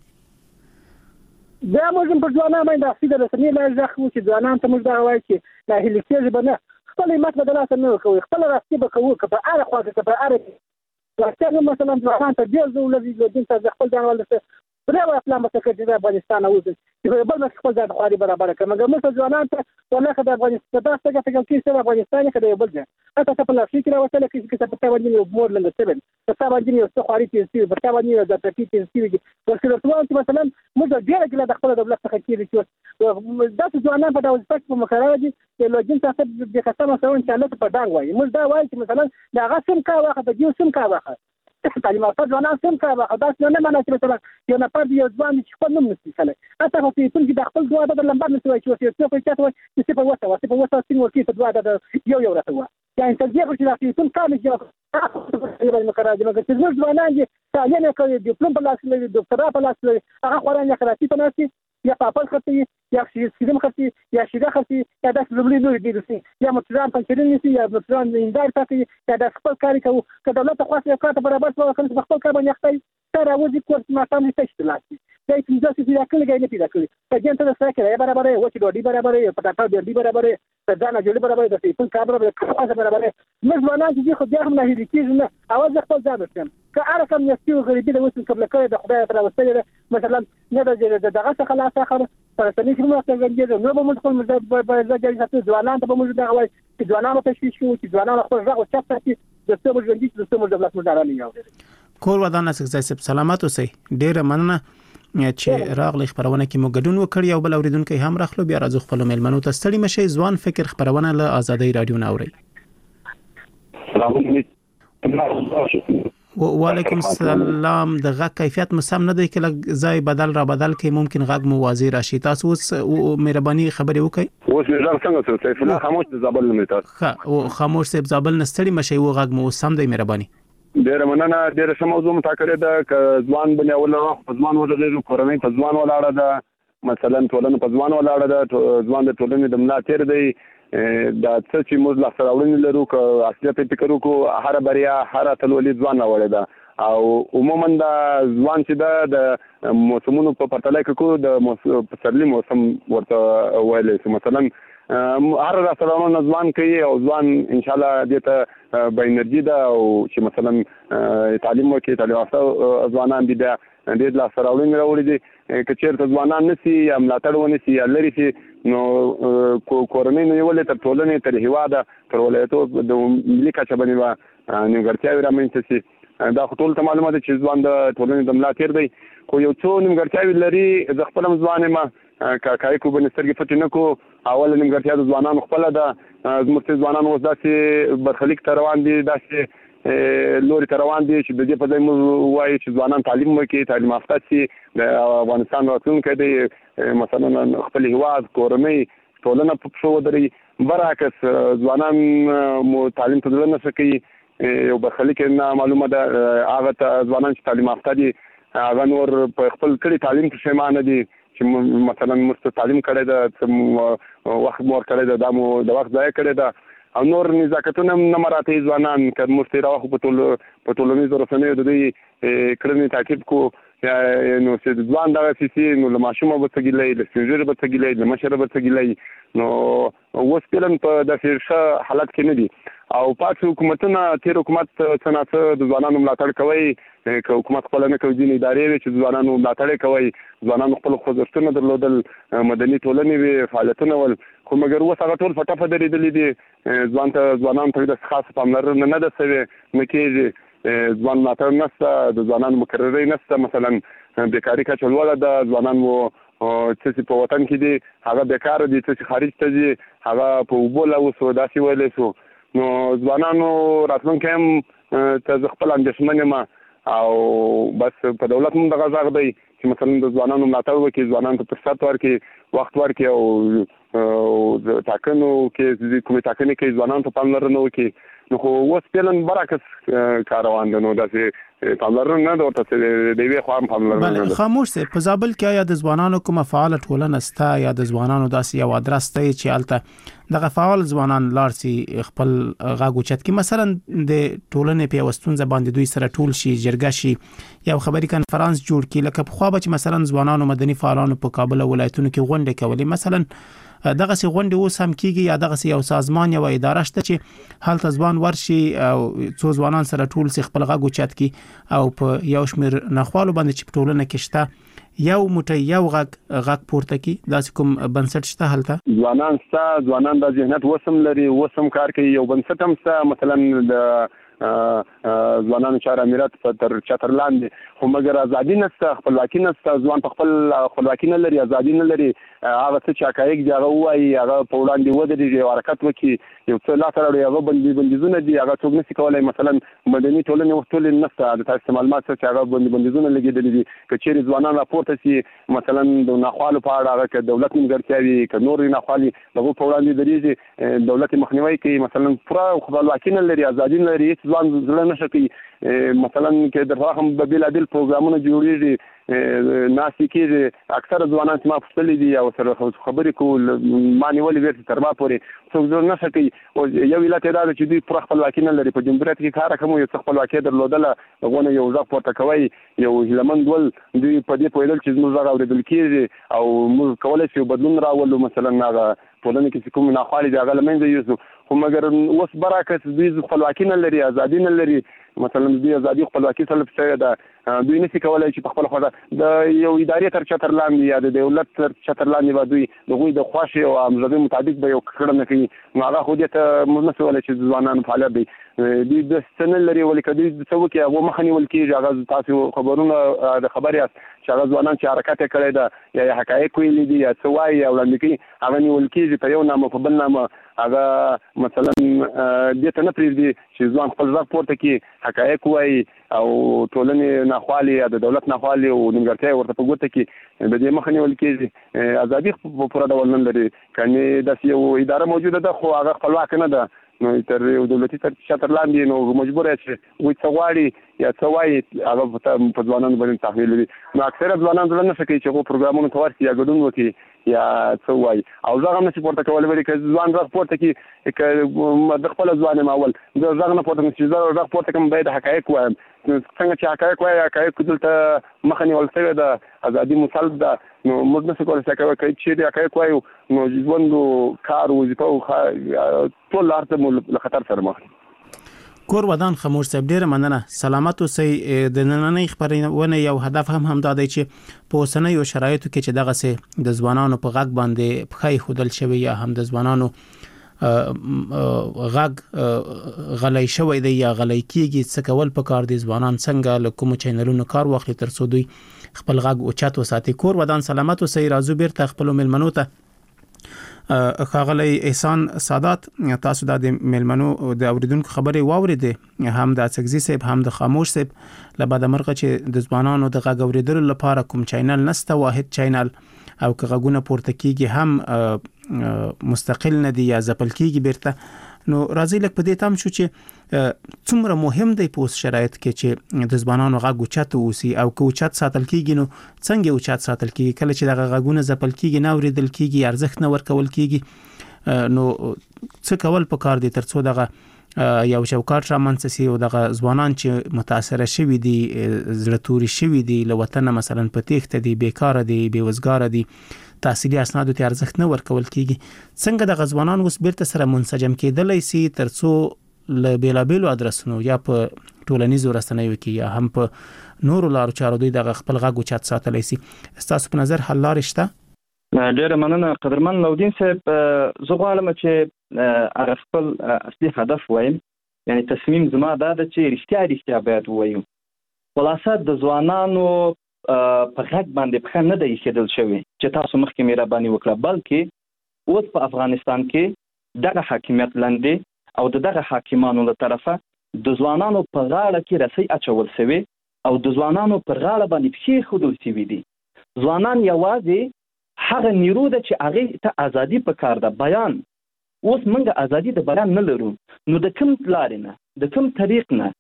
دا موږ په ځوانانو باندې اصلي رسمي لا ځخو چې ځوانان ته موږ دا وایي چې لا هلي کېږي بنه خپل مت بدلات نه کوي خپل راستي به کوي که په اړه خواږه که په اړه راځي مثلا ځوانان ته ډیر زو لذي د دین ته خپل ځان ولته بلوا افلام څخه د افغانستان او چې بل مخ خپل ځان خاري برابر کړي مګر موږ ځوانان ته ولکه د افغانستان د څنګه څنګه کې سره افغانستان کې د بل ځای اته په لاسي کې راوته لکه چې په تاوان یو مور لنګ سبن په تاوان یو څه خاري چې په تاوان یو د ترتیب چې ورسره ټول مثلا موږ ډیر کې د خپل دولت څخه کېږي چې د ځوانان په ډول پک په مخاله دي چې لوجین تاسو د قسم سره ان شاء الله په ډنګ وایي موږ دا وایي چې مثلا دا غسم کا واخه د یو سم کا واخه تعلیمات ځوانان سم کا واخه دا څه نه معنی چې مثلا یو نفر دی ځوان چې خپل نوم نشي کله اته په ټول کې د خپل دوه د لمبر نشي وایي چې څه په چاته وایي چې په وسه سین ورکی په دوه د یو راته يعني تجربة في كل كامل جوا مكراج ما قلت زوج زوانان تعليم كذي دبلوم بلاش لي دكتوراه بلاش لي أخوان يا خراتي تناسي يا بابل خطي يا سيدم خطي يا شيدا خطي يا داس زبلي نور ديرسي يا متزام بنشرين نسي يا متزام إندار تاكي يا داس خبر كاري كو كدولة خاصة يا كات برابر سوا كنت بخبر كابن يختي ترى وزي كورس ما كان يستشتلاتي زي تنزل في ذاك اللي جاي نفي ذاك اللي فجأة ترى ساكر يا برابر وش دودي برابر فتاة دودي برابر فدانا جولي برابر ده في كل كابر خاصة برابر مش بنان تجي خد ياهم له هيديكيز إنه أوز يخبر زابر كأعرف أن يستوي غريبين وصل قبل كده ده خدايا ترى وصل مثلا نبى ده غسل خلاص آخر فلسطيني في المنطقة الجنوبية نبى مدخل مزاج جالس زوالان تبى موجود هواي زوالان ما تشوي شو زوالان أخذ رأوا شفتي دستور جندي دستور دولة مدارانية کور ودان اسکزای سپ سلامات اوسئ ډیر مننه چې راغلی خبرونه کې مو ګډون وکړی او بل اوریدونکو هم راخلو بیا راځو خپل میلمنو ته ستړي مشي ځوان فکر خبرونه له آزادۍ رادیو ناوري وعلیکم السلام د غږ کیفیت مسم نه دی کله ځای بدل را بدل کې ممکن غږ مو واضح راشي تاسو اوس مهرباني خبرې وکړئ اوس مې څنګه سیف الله خاموش د زابل نه تاسو او خاموش سیب زابل نه ستړي مشي و غږ مو سم دی مهرباني ډېر مننه ډېر سم موضوع متکړه ده ک ځوان بنه ولا ځوان ولر کورنۍ په ځوان ولاړه ده مثلا ټولنه په ځوان ولاړه ده ځوان د ټولنې د ملاتړ دی دا څه چې موږ لا سره وړاندې لرو که اصلیت فکر وکړو هر بریا هر اتلولي ځوان راوړي ده او عموما دا ځوان چې د موسمونو په پرتله کې کو د پسرلي موسم ورته ویل شي مثلا هر راسره ځوان کوي او ځوان ان شاء الله دې ته به انرژي ده او چې مثلا تعلیم وکړي تعلیم یافته ځوانان دي د دې لا سره وړاندې دي که چیرته ځوانان نشي یا ملاتړ ونشي یا لري شي نو کورنۍ نیولې تر ټولنې تر هیواده تر ولایتو د ملي کچه باندې نیمګړتیاوې رامنځته شي دا خو ټول ته معلومه ده چې ځوان د ټولنې د ملا تیر دی خو یو څو نیمګړتیاوې لري زه خپل هم ځوان یم کاکای کو باندې سترګې پټې نه کو اول نیمګړتیا د ځوانانو خپله ده زموږ ځوانان اوس داسې برخلیک ته روان دي داسې لوري ته روان دي چې د دې په ځای موږ وایو چې ځوانان تعلیم وکړي تعلیم یافته شي د افغانستان راتلونکی دی مثلا خپل هیواد کورنۍ ټولنه په پښو ودرېږي برعکس ځوانان مو تعلیم ته زړه نشه کوي یو برخلیک نه معلومه ده هغه ځوانان چې تعلیم یافته دي هغه نور په خپل کړي تعلیم پښیمانه دي چې مثلا موږ تعلیم کړی ده وخت مور کړی ده دا مو د وخت ضایع کړی ده او نور نزاکتونه نه مراته ځوانان که موږ تېره وخت په ټولنیزو رسنیو د دوی کړنې تعقیب کو نو چې ځوان دغه سیسي نو له ماشومه به څه ګیلئ له سپین ږیري به څه ګیلئ له مشره به څه ګیلئ نو اوس فعلا په داسې ښه حالت کې نه دي او پاتې حکومتونه تېر حکومت څه ناڅه د ځوانانو ملاتړ کوي که حکومت خپله نه کوي ځینې ادارې وي چې ځوانانو ملاتړ کوي ځوانانو خپل خوځښتونه درلودل مدني ټولنې وي فعالیتونه ول خو مګر اوس هغه ټول په ټپه درېدلي دي ځوانانو ته داسې خاصه پاملرنه نه ده سوې نه کېږي ځوان ملاتړ نشته د ځوانانو مقررۍ نشته مثلا بیکاري کچه لوړه ده ځوانان مو څه چې په وطن کې دي هغه بیکاره دي څه چې خارج ته ځي هغه په اوبو لاوسو داسې ویلی شو نو ځوانانو راتلونکی هم ته زه خپل اندېښمن یم او بس په دولت هم دغه غږ دی چې مثلا د ځوانانو ملاتړ وکړي ځوانانو ته فرصت ورکړي وخت ورکړي او د ټاکنو کې کومې ټاکنې کې ځوانانو ته پاملرنه وکړي نو خو اوس فعلا برعکس کار روان دی نو داسې پاملرنه نه ده ورته د یوې خوا هم پاملرنه نه ده. خاموش صاحب په زابل کې یا د ځوانانو کومه فعاله ټولنه شته یا د ځوانانو داسې یو ادرس دی چې هلته دغه فعال ځوانان لاړ شي خپل غږ اوچت کړي مثلا د ټولنې په یوه ستونزه باندې دوی سره ټول شي جرګه شي یو خبري کنفرانس جوړ کړي لکه پخوا به چې مثلا ځوانانو مدني فعالانو په کابل ولایتونو کې غونډې کولې مثلا دغه سي غونډې اوس هم کیږي یا دغه سي یو سازمان یا اداره شته چې هلته ځوان ورشي او څو ځوانان سره ټول سي خپل غږ اوچت کړي او په یو شمیر نخوالو باندې چې په ټولنه کې شته یو موټی یو غږ پورته کړي داسې کوم بنسټ شته هلته ځوانان د ذهنیت وسم لري وسم کار کوي یو بنسټ هم شته مثلا د ځوانانو چاره امیرات تر چتر لاندې خو مګر ازادي نشته خپلواکي نشته ځوان په خپل خپلواکي نه لري ازادي نه لري هغه څه چې حقایق دي هغه وایي هغه په وړاندې ودرېږي او حرکت وکړي یو څه لاسته راوړي هغه بندیزونه دي هغه څوک نشي کولی مثلا مدني ټولنې اوس ټولې نشته د تاسو معلومات څه چې هغه بندیزونه لګېدلي دي که چیرې ځوانان راپورته شي مثلا د ناخوالو په اړه هغه که دولت نیمګړتیاوي که نور ناخوالي د هغو په وړاندې درېږي دولت مخنیوی کوي مثلا پوره خپلواکي نه لري ازادي نه لري ځوان زړه نشه کوي مثلا کې درته هم بېلابېل پروګرامونه جوړېږي ناسې کېږي اکثره ځوانان چې ما پوښتلي دي او سره خبرې کوو ما نیولې بیرته تر ما پورې څوک زړه نشه کوي او یو علت یې دا ده چې دوی پوره خپلواکي نه لري په جمهوریت کې کار کوم یو څه خپلواکي درلودله هغونه یو غږ پورته کوي یو هیلهمند ول دوی په دې پوهېدل چې زموږ غږ اورېدل کېږي او موږ کولی شو بدلون راولو مثلا هغه ټولنې کې چې کوم ناخوالې دي هغه له منځه یوسو خو مګر اوس برعکس دوی خپلواکي نه لري ازادي نه لري مثلا دوی ازادي خپلواکي سلب شوې ده دوی نشي کولی چې په خپل خوا د یو ادارې تر چتر لاندې یا د دولت تر چتر لاندې به دوی د هغوی د خوښې او همغږۍ مطابق به یو کړنه کوي نو هغه خو دې ته موږ نشو ویلی چې ځوانانو فعالیت دی دوی د څه نه لري ولې که دوی څه وکړي هغه مخه نیول کېږي هغه تاسو خبرونه د خبر یاست چې هغه ځوانان چې حرکت یې کړی ده یا حقایق ویلي دي یا څه وایي یا وړاندې کوي هغه نیول کېږي په یو نامه په بل نامه هغه مثلا دې ته نه پرېږدي چې ځوان خپل غږ پورته کړي حقایق وایي او ټولنې ناخوالې یا د دولت ناخوالې او نیمګړتیا ورته په ګوته کړي د دې مخه نیول کېږي ازادي په پوره ډول نه لري کنې داسې یو اداره موجوده ده خو هغه خپلواکه نه ده نو تر یو دولتي تر چتر لاندې نو مجبور یې چې وایي څه غواړي یا څه وایي هغه په ځوانانو باندې تحمیلوي نو اکثره ځوانان زړه نشه کوي چې هغو پروګرامونو ته ورشي یا ګډون وکړي یا څه وایي او زغ هم نشي پورته کولی ولې که ځوان غږ پورته کړي که د خپله ځوان یم اول زه غږ نه پورته کړم چې زه غږ پورته کړم باید حقایق وایم څنګه چې حقایق وایي حقایق دلته مخه نیول شوې ده ازادي مسلط ده نو موږ نشو کولی چې چیرې حقایق وایو نو ژوند کار وظیفه ټول لار ته مو له خطر سره مخ کور ودان خموش صاحب ډیره مننه سلامت اوسئ د نننۍ خبرونه یو هدف هم دا دی چې په اوسنیو شرایطو کې چې دغه سه د ځوانانو په غږ باندې پخای خودل شوی یا هم د ځوانانو غږ غلای شوی دی یا غلای کیږي څه کول په کار دي ځوانان څنګه له کوم چینلونو کار واخلي تر څو دوی خپل غږ او چات وساتي کور ودان سلامت اوسئ راځو بیرته خپل ملمنو ته خاغلی احسان سادات تاسو د ملمنو د اوریدونکو خبرې واوریدې هم د اڅګزي صاحب هم د خاموش صاحب لبعد مرغه چې د ځوانانو د غږ اوریدلو لپاره کوم چینل نسته واحد چینل او که غږونه پورته کیږي هم مستقل نه دي یا ځپل کیږي بیرته نو راځي لکه په دې تام شو چې څومره مهم دی په شرایط کې چې د ځوانانو غږ اوچت اوسي او که اوچت ساتل کیږي نو څنګه اوچت ساتل کیږي کله چې د غږونه ځپل کیږي نه اوریدل کیږي ارزښت نه ورکول کیږي نو څه کول په کار دي تر څو دغه یو چوکاټ رامنځته شي او دغه ځوانان چې متاثر شوي دي زړه توري شوي دي له وطن مثلا په تېښته دي بیکاره دي بیوزګاره دي تحصیلي اسنادو ته ارزښت نه ورکول کیږي څنګه د غزوانان اوس بیرته سره منسجم کېدلای شي ترڅو له بیلابیلو ادرسونو یا په ټولنیزو رسنیو کې یا هم په نورو لارو چارو دوی د خپل غږ او چات ساتلای شي تاسو په نظر حل لارې شته ډیره مننه قدرمن لودین صاحب زه غواړم چې خپل اصلي هدف وایم یعنی تصمیم زما دا ده چې رښتیا باید ووایو خلاصه د ځوانانو په غږ باندې پخه نه دی ایښودل شوی چې تاسو مخکې مهرباني وکړه بلکې اوس په افغانستان کې دغه حاکمیت لاندې او دغه حاکمانو له طرفه د ځوانانو په غاړه کې رسۍ اچول شوی او د ځوانانو پر غاړه باندې پښې ښودل شوي دي ځوانان یوازې هغه نیرو ده چې هغې ته ازادي په کار ده بیان اوس موږ ازادي د بیان نه لرو نو د کوم لارې نه د کوم طریق نه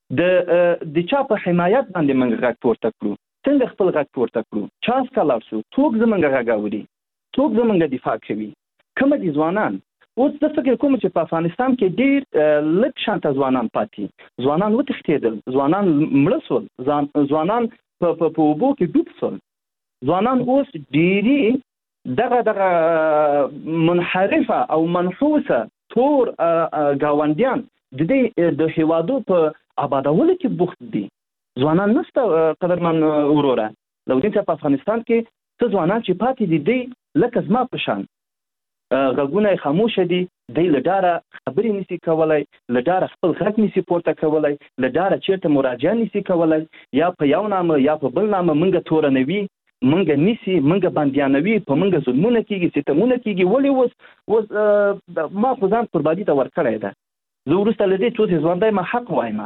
د چا په حمایت باندې موږ غږ پورته کړو څنګه خپل غږ پورته کړو چا څخه لاړ شو څوک زموږ غږ اوري څوک زموږ دفاع کوي کوم دي ځوانان اوس د فکر کوم چې په افغانستان کې ډېر لږ شانته ځوانان پاتې ځوانان وتښتېدل ځوانان مړه شول ځوانان په اوبو کې ډوب شول ځوانان اوس ډېری دغه منحرفه او منحوسه تور گاونډیان د هیوادو په آبادولو کې بوخت دي ځوانان نشته قدرمن وروره لودین صاحب په افغانستان کې څه ځوانان چې پاتې دي دی لکه زما په شان غږونه یې خاموشه دي دی له ډاره خبرې نشي کولی له ډاره خپل غږ نشي پورته کولی له ډاره چېرته مراجعه نشي کولی یا په یو نامه یا په بل نامه موږ تورنوي موږ نیسي موږ بندیانوي په موږ ظلمونه کېږي ستمونه کېږي ولې اوس ما خو ځان قرباني ته ورکړی ده زه وروسته له دې څو چې ژوندی ما حق وایم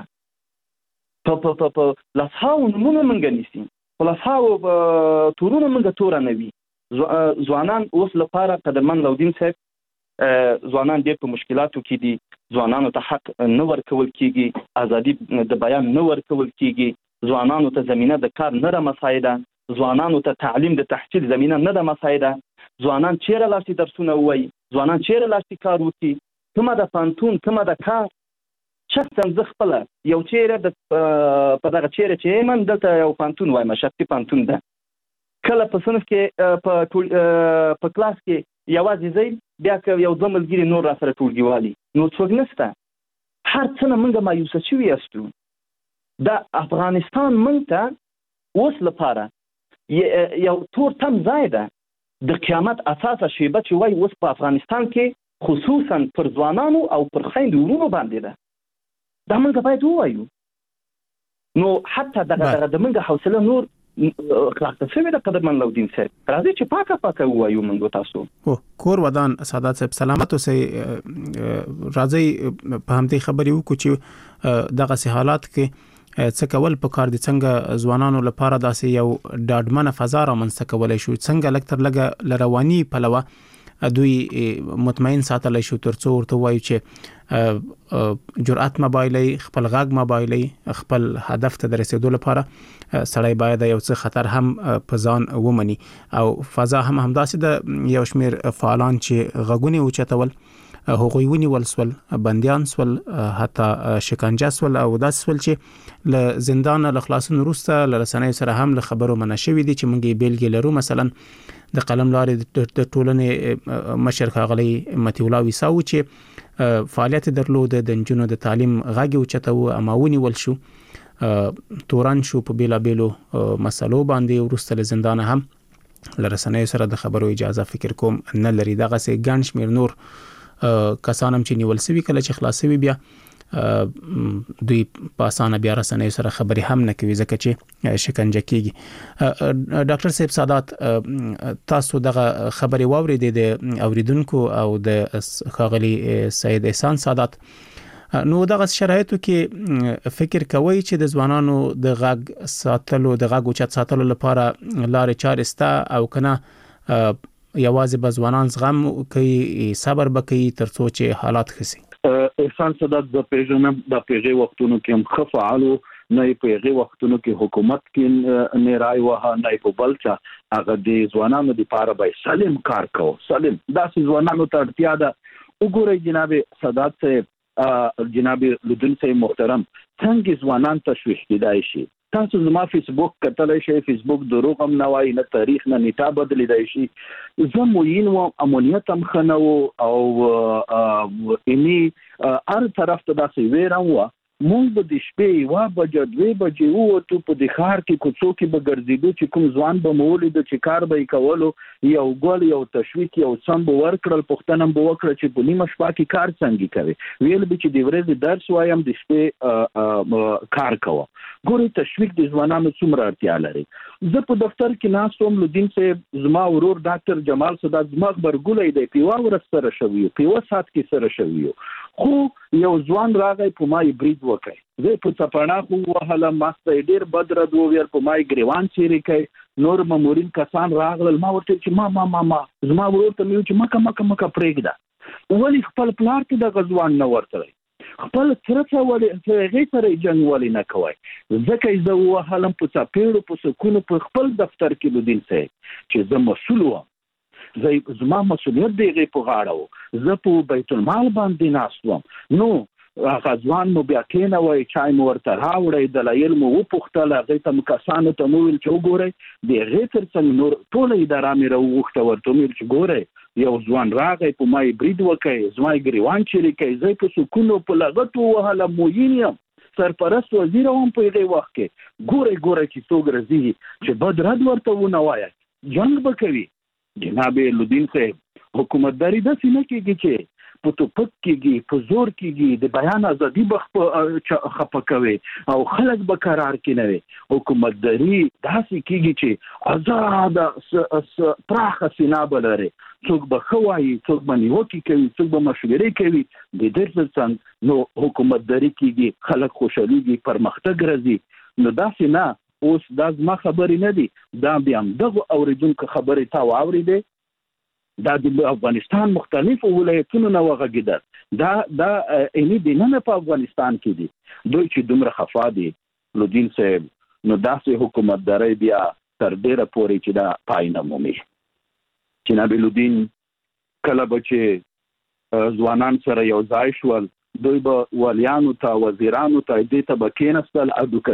په لسهاو نومونه موږ نیسي په لسهاو تورونه موږ تورنوي ځوانان اوس لپاره قدرمن لودین صاحب ځوانان ډېر په مشکلاتو کې دي ځوانانو ته حق نه ورکول کېږي ازادي د بیان نه ورکول کېږي ځوانانو ته زمینه د کار نه ده مساعده ځوانانو ته تعلیم د تحصیل زمینه نه ده مساعده ځوانان چیرې لاړ شي درسونه ووایي ځوانان چیرې لاړ شي کار وکړي کومه د پانتون کومه د کار شخصا زه خپله یو چیرې په دغه چیرې چې من دلته یو پانتون وایم شخصي پانتون ده کله په صنف کې په کلاس کې یوازې ځئ بیا که یو دوه ملګري نور را سره ټولګیوالي نور څوک نشته هر څه نه موږ مایوسه شوي یاستو د افغانستان موږ ته اوس لپاره یو تور تم ځای ده د قیامت اساسه شیبه چې وایي اوس په افغانستان کې خصوصا پر ځوانانو او پر خویندو ورونو باندې ده دا موږ باید ووایو نو حتی دغه د موږ حوصله نور خلاصه شوې ده قدرمن لودین صاحب راځئ چې پاکه ووایو موږ تاسو کور ودان سادات صاحب سلامت اوسئ راځئ په همدې خبرې وکړو چې دغه سه حالات کې څه کول په کار دي څنګه ځوانانو لپاره داسې یو ډاډمنه فضا رامنځته کولای شو څنګه لکتر لګه لرواني پلوه دوی مطمئن ساتلای شو ترڅو ورته وایو چې جرأت مبایلي خپل غاګ مبایلي خپل هدف ته رسیدو لپاره سړی باید یو څه خطر هم په ځان ومني او فضا هم همداسې د یو شمیر فعالان چې غاګونی اوچتول هغوی ونیول سول بنديان سول حتی شکنجه سول او داسې سول چې له زندان له خلاصون وروسته له رسنیو سره هم له خبرو منشوي دي چې مونږ بیلګې لرو مثلا د قلم لارې د ټولنې مشر ښاغلی متي الله ویساو چې فعالیت درلود د نجونو د تعلیم غاګي اوچته او ونیول شو توران شو په بیلابېلو مسلو باندې وروسته له زندان هم لرسنیو سره د خبرو اجازه فکر کوم نه لري دغه سه ګڼ شمیر نور کسانم چې نیول سوي کله چې خلاصوي بیا دوی پاسانه بیا رسنیو سره خبري هم نه کوي ځکه چې شکنجه کیږي ډاکټر صاحب سادات تاسو دغه خبري واوریدې د اوریدونکو او د خاغلی سید احسان سادات نو دغه شرایطو کې فکر کوي چې د ځوانانو د غاګ ساتلو د غاګ اوچت ساتلو لپاره لارې چارې سته او کنه یوازې به ځوانان زغم کوي صبر وکړي ترڅو چې حالات ښه شي احسان سادات د پیژنم د پیژې وختونو کې هم خفعالو نه په هغه وختونو کې حکومت کې نه راي وه نه په بلچا هغه د ځوانانو لپاره به سالم کار کو سالم داسې ځوانانو ته اړتیا ده وګورئ جناب سادات صاحب جناب لودن صاحب محترم څنګه ځوانان تشویق کیدای شي تاسو زما فیسبوک کتلای شئ فیسبوک دروغ هم نه وای نه تاریخ نه نیټه بدلیدای شي زموین و امنیت هم خنو او اني هر طرف ته داسې ویرم و مونږ به د شپې وا بجې 2 بجې وته په د ښار کې کوڅو کې به ګرځېدو چې کوم ځوان به مولید چې کار به کولو یو ګول یو تشویق یو سم به ورکړل پښتنم به وکړه چې په نیمه شپه کې کار څنګه کوي ویل به چې د ورځې درس وایم د شپې کار کوم ګوري تشویق د ځوانانو څومره اړتیا لري زه په دفتر کې ناستم لودین صاحب زما ورور ډاکټر جمال سادات زما خبرګولې دی پیوا ورځ سره شوی پیوا سات کې سره شوی خو یو ځوان راغی په ما برید وکړ زه په چپانا خو وهله ماسته ډیر بدر دو ویر په ما ګریوان چیرې کوي نور مامورین کسان راغلل ما ورته چې ما زما ورور ته مې چې مکه پرېږده ولی خپل پلار ته د غزوان نه ورته خپل ترڅه ولې هغه سره جنگ ولې نه کوي ځکه زه وهلم په چاپېړو په سکونو په خپل دفتر کې لودین صاحب چې زه مسؤل وم زما مسؤلیت دی په غاړه زه په بیت المال باندې ناستم نو غزوان مو بیا کېنه وای چای مو ورته راوړی دلایل مو وپوښتل هغه ته کسانو ته مو ویل چې وګورئ د هغې تر څنګ نور ټوله اداره مې راوغوښته ورته ویل چې ګورئ یو ځوان راغی په ما برید وکړي زما ګریوان چیرې کوي زه په سکونو په لغتو وهلم موین یم سرپرست وزیر هم په هغې وخت کې ګورئ چې څوک راځي چې بد رد ورته ونه وایه جنګ به کوي جناب لودین صاحب حکومتداري داسې نه کېږي چې په توپک کېږي په زور کېږي د بیان ازادي به خفه کوي او خلک به قرار کې نه وي حکومتداري داسې کېږي چې آزاد پراخه سینه به لري څوک به ښه وایي څوک به نیوکې کوي څوک به مشورې کوي د دې ترڅنګ نو حکومتداري کېږي خلک خوشحالېږي پرمختګ راځي نو داسې نه اوس دا زما خبرې نه دي دا بیا دغه اوریدونکو خبرې تا واورېدې دا د افغانستان مختلفو ولایتونو نه وغږېدل دا اني د نن په افغانستان کې دي دوی چې دومره خفا دي لودین صاحب نو داسې حکومتداري بیا تر ډیره پورې چې دا پای نه مومي جناب لودین کله به چې ځوانان سره یو ځای شول دوی به والیانو ته وزیرانو ته دې ته به کېنستل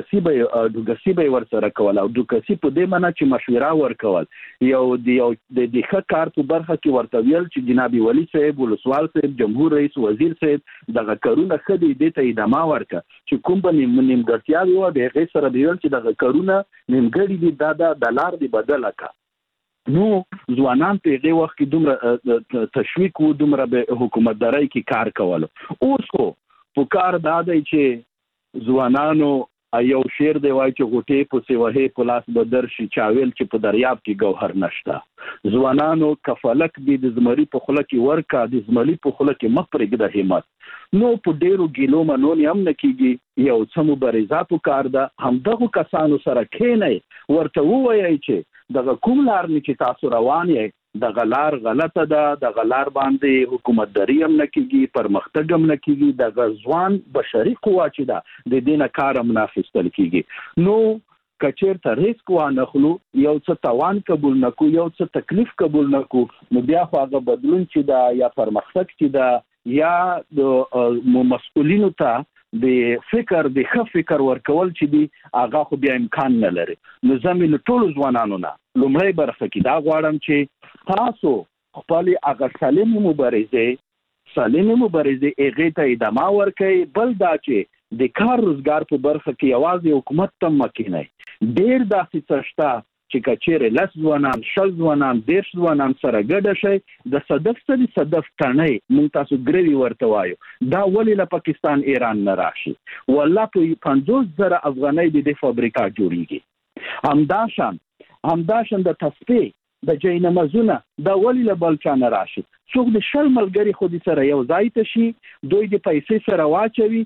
ادوکسي به ورسره کول ادوکسي په دې معنی چې مشوره ورکول یو د ښه کار په برخه کې ورته ویل چې جناب ولی صاحب ولسوال صاحب جمهور رئیس وزیر صاحب دغه کارونه ښه دي دې ته ادامه ورکړه چې کوم به نیمګړتیاوې وه د هغې سره به ویل چې دغه کارونه نیمګړي دي د لار دې بدله کړه نو ځوانان په هغې وخت کې دومره تشویق و دومره به حکومتدارۍ کې کار کولو اوس خو په کار دا دی چې ځوانانو یو شعر دی وایي چې غوټې په سوهې په لاس به درشي چاویل چې په دریاب کې ګوهر نشته ځوانانو کفلک دی د زمري په خوله کې ورکا د زمري په خوله کې مخ پرېږده همت نو په ډیرو ګیلو منونې هم نه کېږي یو څه مبارزه په کار ده همدغو کسانو سره کښېنئ ورته ووایئ چې دغه کوم لار نه چې تاسو روان یې د غلار غلطه ده، د غلار باندې حکومتداري هم نه کیږي، پرمختګ هم نه کیږي، د غزوان بشري قوا چې ده د دینه کار هم نه اخیستل کیږي. نو کچیر ته ریسک وانخلو، یو څه توان قبول نکو، یو څه تکلیف قبول نکو، نو بیا خو هغه بدلون چې دا یا پرمختګ چې دا یا د مسؤلینو ته د فکر د ښه فکر ورکول چې دی هغه خو بیا امکان نه لري. نو زمين ټول ځوانانو نه لومړی برخه کې دا غواړم چې تاسو خپل هغه سالمه مبارزه هغه ته ادامه ورکړئ. بل دا چې د کار روزګار په برخه کې یوازې حکومت ته مکینه ډیر داسې څشتا چې کچېره لس ځوانان، شل ځوانان، 10 ځوانان سره ګډ شي د صدف تنه مونږ تاسو ګریوي ورته وایو. دا ولې له پاکستان ایران نه راشي؟ والله په 50,000 افغانۍ د فابریکا جوړیږي. همداشان د تصفیه د جینمازونه دا ولې له بلچا نه راشي؟ څوک د شل ملګری خو دې سره یو ځای ته شي، دوی د پیسې سره واچوي،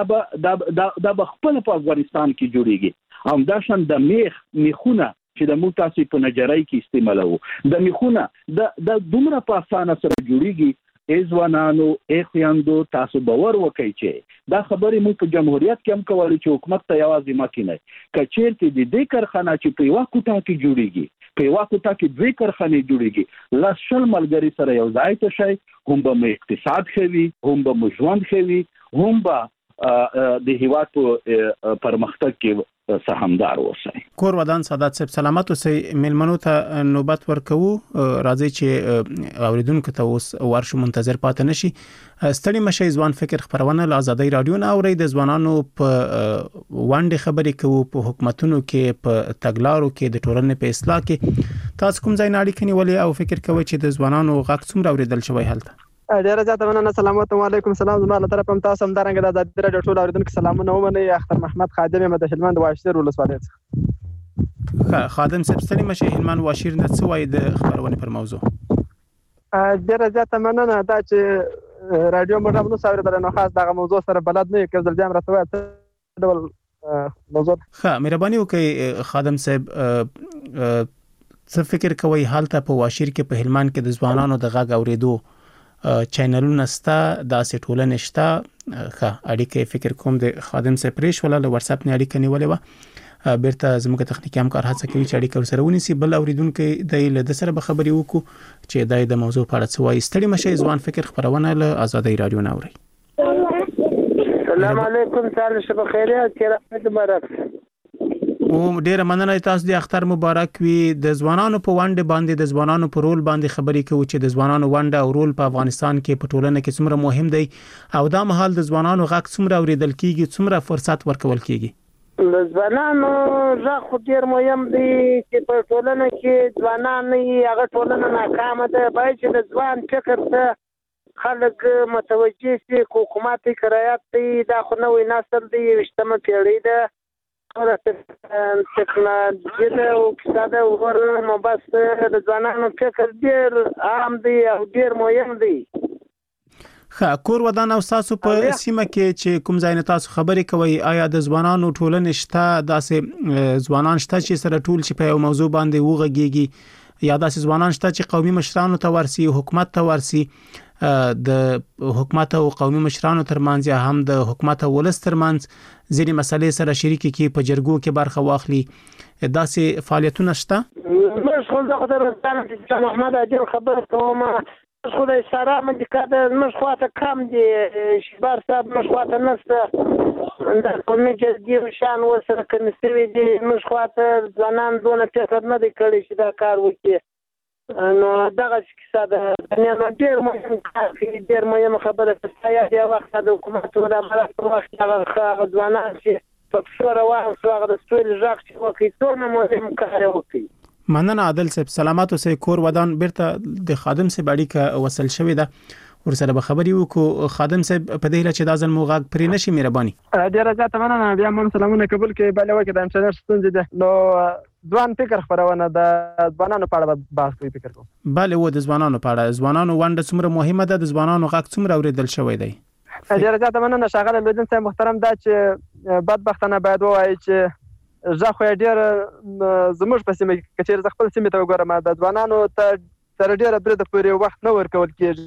دا به خپل په افغانستان کې جوړیږي. همداشان د میخونه چې د موږ تاسو په نظرای کې استعمالو، د میخونه د دومره په اسانه سره جوړیږي. ځوانانو خویندو تاسو باور وکړئ چې دا خبرې موږ په جمهوریت کې هم کولای چې حکومت ته یوازې مکینه کچېرته د دې کارخانه چې په یو کوټه کې جوړیږي، په یو کوټه کې دوه کارخانې جوړیږي، لاسل ملګری سره یو ځای ته شي، هم به اقتصاد خوي، هم به ژوند خوي، هم به د هیواد په پرمختګ کې سهامدار اوسئ. کور ودان سادات صاحب سلامت اوسئ. ملمنو ته نوبت ورکوو، راځي چې اوریدونکو ته اوس ورشو منتظر پاتې نشي. ستړي مشي ځوان فکر خبرونه له آزادۍ رادیو نه اوري. د ځوانانو په وانډه خبرې کوو، په حکومتونو کې، په تګلارو کې، د ټولنې په اصلاح کې تاسو کوم ځای نه اړیکې نیولې او فکر کوئ چې د ځوانانو غږ څومره اوریدل شوی هلته؟ ډیر زیاته مننه. السلام علیکم. سلام زما له طرفه تاسو هم درنګ د آزادۍ رادیو ټول اوریدونکو سلامونه ومنئ. اختر محمد خادم یم د هلمند واشیر ولسوالۍ څخه. خادم صاحب ستړي مشه هلمند واشیر نه څه وایي د خبرونه پر موضوع؟ ډیر زیاته مننه دا چې رادیو موږ هم نو اوریدل نو خاص دغه موضوع سره بلد نه کېدل ځم راته ډول موضوع. مهرباني وکړئ خادم صاحب، څه فکر کوئ حالت په واشیر کې په هلمند کې د ځوانانو د غږ اوریدو چینلونه ستا داسې ټولنه شته؟ اړیکې فکر کوم د خادم صاحب پریش ولا له واتس اپ نه اړیکه نیولې و، بیرته زموږ تخنیکی همکار هڅه کوي چې اړیکه سره ونیسي. بل اوریدونکو د له سره به خبرې وکړو چې د موضوع په اړه څه وایي. ستړي مشه ځوان فکر خبرونه له آزادۍ رادیو نه اوري. السلام علیکم، تعالی شب خیریت، رحمت مبارک. او ډیره مننه تاسو د اختر مبارک وي. د ځوانانو په وانډه باندې، د ځوانانو په رول باندې خبرې کوي چې د ځوانانو وانډه او رول په افغانستان کې په ټولنه کې څومره مهم دی او دا مهال د ځوانانو غږ څومره اوریدل کیږي، څومره فرصت ورکول کیږي. د ځوانانو غږ خو ډیر مهم دی چې په ټولنه کې ځوانان نه هغه ټولنه ناکامه ده. باید چې د ځوان فکر ته خلک متوجه شي، حکومت کرایات دی، دا خو نوې نسل دی، 20مه پیړۍ ده، ټکنالوژي ده او اقتصاد او بس د ځوانانو فکر ډیر عام دی او ډیر مهم دی. کور ودان او تاسو په سیمه کې چې کوم ځای نه تاسو خبرې کوي، آیا د ځوانانو ټولنه شته، داسې ځوانان شته چې سره ټول شي په یو موضوع باندې وغږیږي، یا داسې ځوانان شته چې قومي مشرانو ته ورسي، حکومت ته ورسي، د حکومت او قومي مشرانو ترمنځ یا هم د حکومت او ولس ترمنځ ځینې مسلې سره شریک کی په جرګو کې برخه واخلي، داسې فعالیتونه شته؟ موږ خو د خدای رضا محمد اجل خبر کوم، خو د اشاره مې کده موږ خواته کم دي، شبار صاحب موږ خواته نشته، د قومي جرګې شان وسره کنيستوي دي، موږ خواته ځوانان دونه فکر نه دی کړی چې دا کار وکړي. نو دغه کیسه ده، نه ډیر مهم کار دی، ډیر مهم خبره ده. یا وخت د حکومت ولا مرسته وخت هغه ځوانان چې په څوره واه هغه د سټول ژغ چې وکړي څونه مهم کار وکړي. مننه عادل صاحب، سلامات اوسئ. کور ودان بیرته د خادم صاحب اړیکه وصل شوې ده، ورسره به خبرې وکړو. خادم صاحب په دې لچ د ازل موغاک پرې نشي مهرباني. ډیره زیاته مننه. بیا هم سلامونه قبول کړئ. بل وخت د انټرنیټ ستونزې ده، نو ځوان فکر خبرونه د ځوانانو په اړه بحث کوي. فکر کوم bale و د ځوانانو په اړه، ځوانانو وانډه څومره مهمه ده، د ځوانانو غږ څومره اوریدل شوی دی؟ ډیره زیاته مننه شاغله لودین صاحب محترم. دا چې بدبختانه باید وایي چې ځکه ډیر زموږ په سیمه کې چې خپل سیمه ته وګورم، د ځوانانو ته سره ډیره برده پورې وخت نه ورکول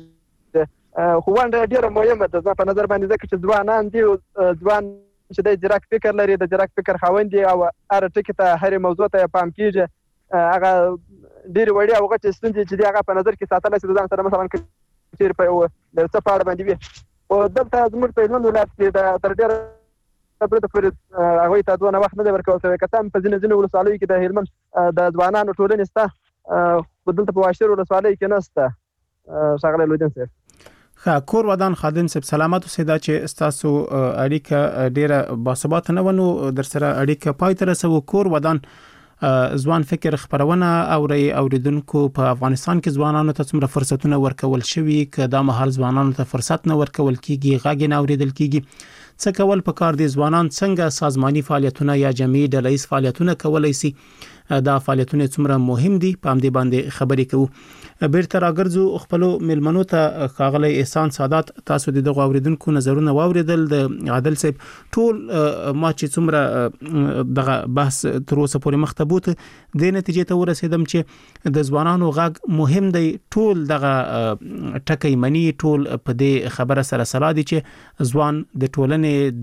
کېږي خو ونډه ډیره مهمه ده زما په نظر باندې ځکه چې ځوانان دي ځوان چې د ځیرک فکر لري د ځیرک فکر خاوند دي او هر ټکي ته هر موضوع ته پام کېږي هغه ډېر وړي او غټ ستونزې چې دی هغه په نظر کې ساتلی شي د ځان سره مثلا چیرې په یو څه په اړه باندې وي او دلته زموږ په هلمند ولایت کې د تر ډېره برده پورې هغوی ته دونه وخت نه دی ورکول شوی که څه هم په ځینې ولسوالیو کې د هلمند د ځوانانو ټولنې شته خو دلته په واشر ولسوالۍ کې نه شته ښاغلی لودین صاحب کور ودان خادم صاحب سلامت اوسئ دا چې ستاسو اړیکه ډیره باثبات نه ونو در سره اړیکه پای ته رسو کور ودان ځوان فکر خبرونه اوریدونکو په افغانستان کې ځوانانو ته څومره فرصتونه ورکول شوي که دا مهال ځوانانو ته فرصت نه ورکول کیږي غږ نه اوریدل کیږي څه کول پکار دي ځوانان څنګه سازماني فعالیتونه یا جمعي ډله‌ایز فعالیتونه کولای شي دا فعالیتونه څومره مهم دي په همدې باندې خبرې کوو بیرته راګرځو خپل ملمنو ته ښاغلی احسان سادات تاسو د دغه اوریدونکو نظرونه واوریدل د عادل صاحب ټول ما چې څومره دغه بحث تر اوسه پورې مخ ته بوت د نتیجې ته ورسېدم چې د ځوانانو غږ مهم دی ټول دغه ټکی منی ټول په دې خبره سره سلا دي چې ځوان د ټولنې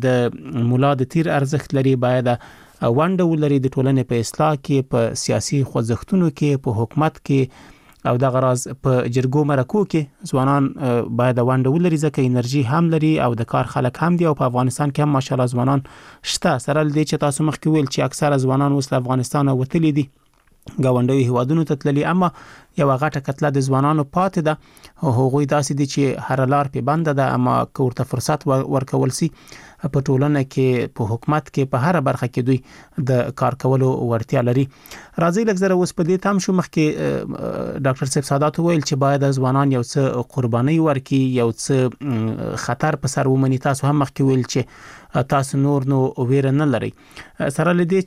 د مولا د تیر ارزښت لري باید ونډه ولري د ټولنې په اصلاح کې په سیاسي خوځښتونو کې په حکومت کې او د غراز په جرګو مرکو کې ځوانان باید ونډه ولري ځکه انرژي هم لري او د کار خلک هم دي او په افغانستان کې هم ماشاءالله ځوانان شته سره لدی چې تاسو مخکې ویل چې اکثره ځوانان اوس له افغانستان وتلي دي گاونډي هیوادونو ته تللي اما یو غټه کتله د ځوانانو پاتې ده هغوی داسې دي چې هر لار په بند ده اما که ورته فرصت ورکول سي په ټولنه کې په حکومت کې په هر برخه کې دوی د کار کولو ورتیا لري راځي لږ اوس په دې تام شو مخکې ډاکټر صاحب سادات ویل چې باید ځوانان یو څه قرباني ورکي یو څه خطر په سر ومني تاسو هم مخکې ویل چې تاسو نور نو ویره نه لري سره لدی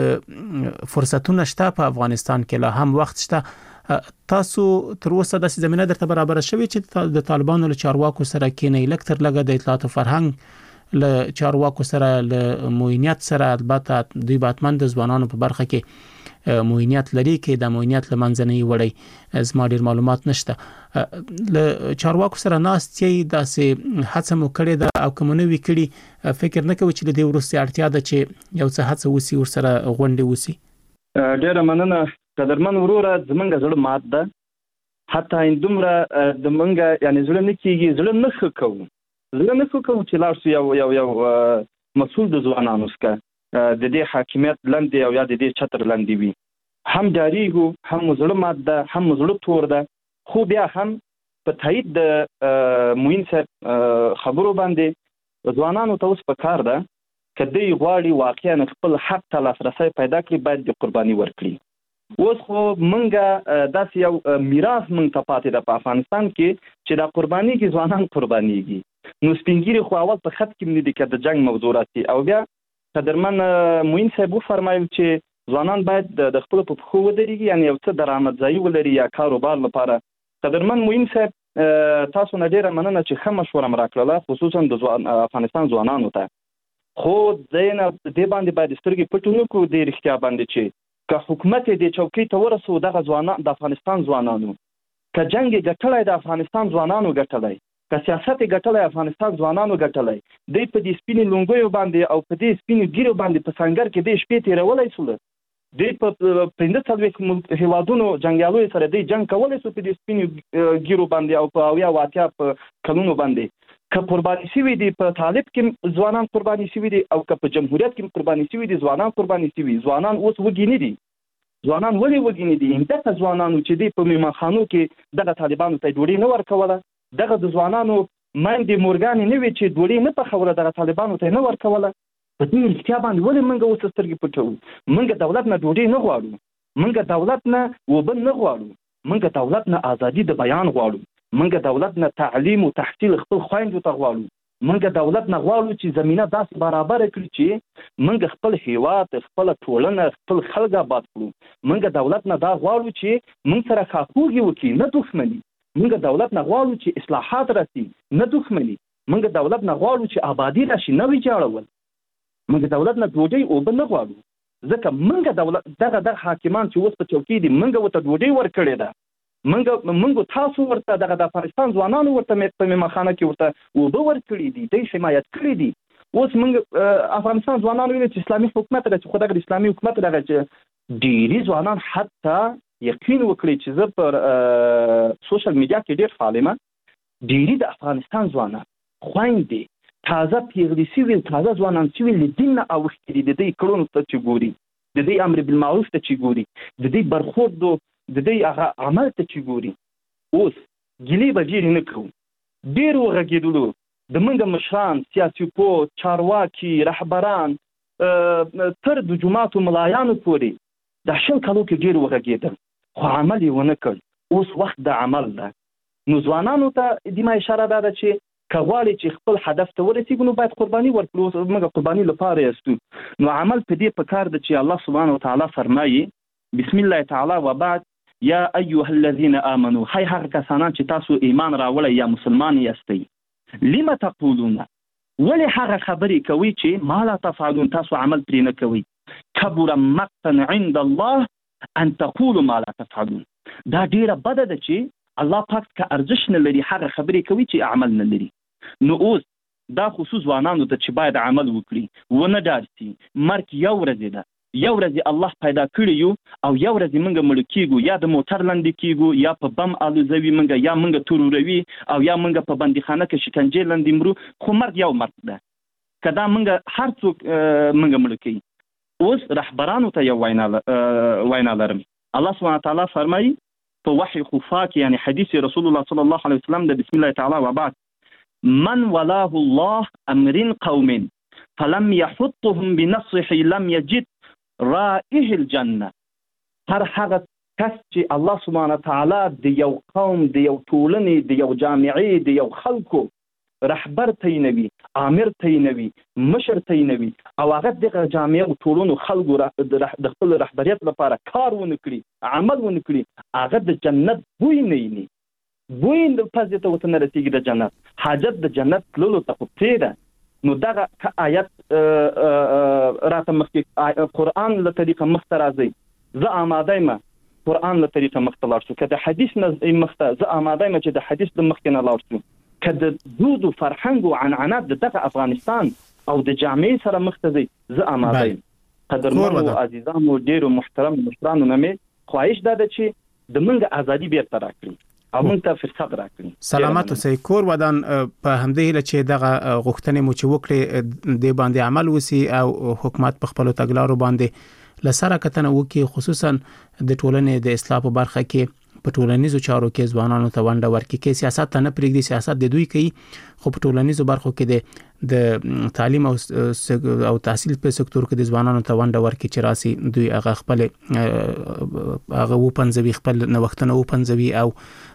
چې فرصتونه شته په افغانستان کې لا هم وخت شته تاسو تر اوسه د زمينه درته برابر شوي چې د طالبانو له چارواکو سره کېنې لکتر لګه د اطلاعات او فرهنګ له چارواکو سره له موینیت سره البته دوی باتمن د ځوانانو په برخه کې موینیت لري کې د موینیت لمنځنۍ وړي زما ډیر معلومات نشته له چارواکو سره ناستي داسې هڅه مو کړې ده او کومه وی کړی فکر نه کوي چې د ورسې اړتیا ده چې یو څه هڅه وسی ور سره غونډه وسی ډیر مننه قدرمن وروره زمونږ زړه مات ده حتی اندومره د منګه یعنی زړه نه کیږي زړه نه خکو زه نه فکر کوم چې لاړ شو یو مسؤل د ځوانانو څخه د دې حاکمیت لاندې او یا د دې چتر لاندې وي هم جاریږو هم زړه مات ده هم زړه تور ده خو بیا هم په تایید د موین صاحب خبرو باندې ځوانانو ته اوس په کار ده کدی غواړي واقعا خپل حق ته لاسرسي پیدا کړي باید د قرباني ورکړي اوس خو منګه داسې یو میراث مونږ ته پاتې ده په افغانستان کې چې دا قرباني کې ځوانان قربانيږي نو سپینګيري خو اول په خط کې ملي کې د جنگ موضوع راځي او بیا قدرمن موین صاحب فرمایل چې ځوانان باید د خپل په خو ودرېږي یعنی یو څه درآمدځای ولري یا کاروبار لپاره قدرمن موین صاحب تاسو نه ډیره مننه چې ښه مشوره راکړله خصوصا د افغانستان ځوانانو ته خو دینه د باندې باید سترګې پټونه کو د اړتیا باندې چې که حکومت د چوکۍ ته ورسو دغه ځوانان د افغانستان ځوانانو که جنگ ګټلای د افغانستان ځوانانو ګټلای که سیاست ګټلای افغانستان ځوانانو ګټلای د په دې سپینې لونګوي باندې او په دې سپینې ګیرو باندې په څنګه کې د شپې تیرولای سول د په پندڅلوي هیوادونو جنگیالو سره د جنگ کولای سو په دې سپینې ګیرو باندې او په اویا واقعیا په قانونو باندې که قرباني شوی دي په طالب کې ځوانان قرباني شوی دي او که په جمهوریت کې قرباني شوی دي ځوانان قرباني شوی ځوانان اوس وګینې دي ځوانان ولې وګینې دي همدغه ځوانانو چې دی په میمخانو کې دغه طالبانو ته ډوډۍ نه ورکوله دغه د ځوانانو مندې مورګان نه وي چې ډوډۍ نه پخوله دغه طالبانو ته نه ورکوله په دې اړتیا باندې ولې موږ اوس سترګې پټو موږ دولت نه ډوډۍ نه غواړو موږ دولت نه وبل نه غواړو موږ دولت نه ازادي د بیان غواړو موږ دولت نه تعلیم او تحصیل خپل خويندو ته غواړو موږ دولت نه غواړو چې زمينه داسې برابر کړي چې موږ خپل هیواد خپل ټولنه خپل خلک آباد کړو موږ دولت نه دا غواړو چې موږ سره خاطوږي وکړي نه دښمني موږ دولت نه غواړو چې اصلاحات راسي نه دښمني موږ دولت نه غواړو چې آبادی راشي نه ویجاړول موږ دولت نه ډوډۍ او بل نه غواړو ځکه موږ دولت دغه حاکمان چې اوس په چوکۍ دي موږ وته ډوډۍ ورکړې ده منګو تاسو ورته د افغانستان ځوانانو ورته په میمخانه کې ورته وبه ورکړي دي، د حمایت کړي دي. اوس موږ افغانستان ځوانانو ویل چې اسلامي حکومت دی، چې خو دغه اسلامي حکومت دغه چې ډېری ځوانان حتی یقین وکړي چې زه پر سوشل میډیا کې ډېر فعال یم، ډېری د افغانستان ځوانان خویندې تازه پیغلي سوي، تازه ځوانان سوي له دین نه اوښتي دي، د دوی کړنو ته چې ګوري، د دوی امر بالمعروف ته چې ګوري، د دوی برخورد د دوی هغه عمل ته چې ګوري. اوس ګیلې به ډېرې نه کوو، ډېر وغږېدلو د موږ مشران، سیاسي پوه، چارواکي، رهبران تر د جوماتو ملایانو پورې د 20 کالو کې ډېر وغږېدل، خو عمل یې ونه کړ. اوس وخت د عمل ده. نو ځوانانو ته دې ما اشاره ده چې که غواړي چې خپل هدف ته ورسېږو نو باید قرباني ورکړو. موږ قرباني لپاره یاستو. نو عمل په دې پکار ده چې الله سبحانه وتعالی فرمایي بسم الله تعالی وبعد یا ایها الذین آمنوا، هی هغه کسانان چې تاسو ایمان راوړی یا مسلمان یاستئ، لم تقولون، ولې هغه خبرې کوي چې ما لا تفعلون، تاسو عمل پرې نه کوي. کبر مقتا عند الله ان تقولوا ما لا تفعلون. دا ډیره بده ده چې الله پاک که ارزش نه لري هغه خبرې کوي چې عمل نه لري. نو اوس دا خصوص ځوانانو ته چې باید عمل وکړي، ونه ډار سي. مرګ یو ورځ ده، یو ورځ الله پیدا کړی یو او یو ورځ موږ مړ کیږو، یا د موټر لاندې کیږو، یا په بم الوزوي موږ، یا موږ توروروي، او یا موږ په بندیخانه کې شکنجې لاندې مرو. خو مرګ یو مرګ ده، که دا موږ هر څوک موږ مړ کوي. اوس رهبرانو ته یو وینا لرم. الله سبحانه تعالی فرمایي په وحی خفا کې، یعنی حدیث رسول الله صلی الله علیه وسلم د بسم الله تعالی وبعد، من ولاه الله امر قوم فلم يحطهم بنصحه لم يجد رائح الجنه. هر هغه کس چې الله سبحانه تعالی د یو قوم، د یو ټولنې، د یو جامعې، د یو خلکو رهبر تعینوي، امیر تعینوي، مشر تعینوي، او هغه دغه جامعې او ټولنو خلکو د خپل رهبریت لپاره کار ونه کړي، عمل ونه کړي، هغه د جنت بوی نه ویني. بوی د پزې ته ورته نه رسېږي د جنت. حاجت د جنت تللو ته خو پرېږده. نو دغه آیت راته مخکې قرآن له طریقه مخته راځي، زه آماده یم قرآن له طریقه مخته لاړ شو. که د حدیث نه مخته، زه آماده یم چې د حدیث د مخکې نه لاړ شو. که د دود و فرهنګ و عنعنات د دغه افغانستان او د جامعې سره مخته ځي، زه آماده یم. قدرمنو عزیزانو، ډېرو محترم مشرانو نه مې خواهش دا ده چې د موږ ازادي بیرته راکړي او موږ ته فرصت راکړي. سلامت اوسئ. کور ودان په همدې هیله چې دغه غوښتنې مو چې وکړي د باندې عمل وسی او حکومت په خپل تګلارو باندې لسره کتنه وکړي، خصوصا د ټولنې د اصلاح په برخه کې په ټولنیزو چارو کې ځوانانو ته ونډه ورکړي، کې سیاست نه پرېږدي، سیاست د دوی کوي، خو په ټولنیزو برخو کې د تعلیم او تحصیل په سکتور کې د ځوانانو ته ونډه ورکړي چې راسي دوی هغه خپل هغه وپنځوي، خپل نوښتونه وپنځوي او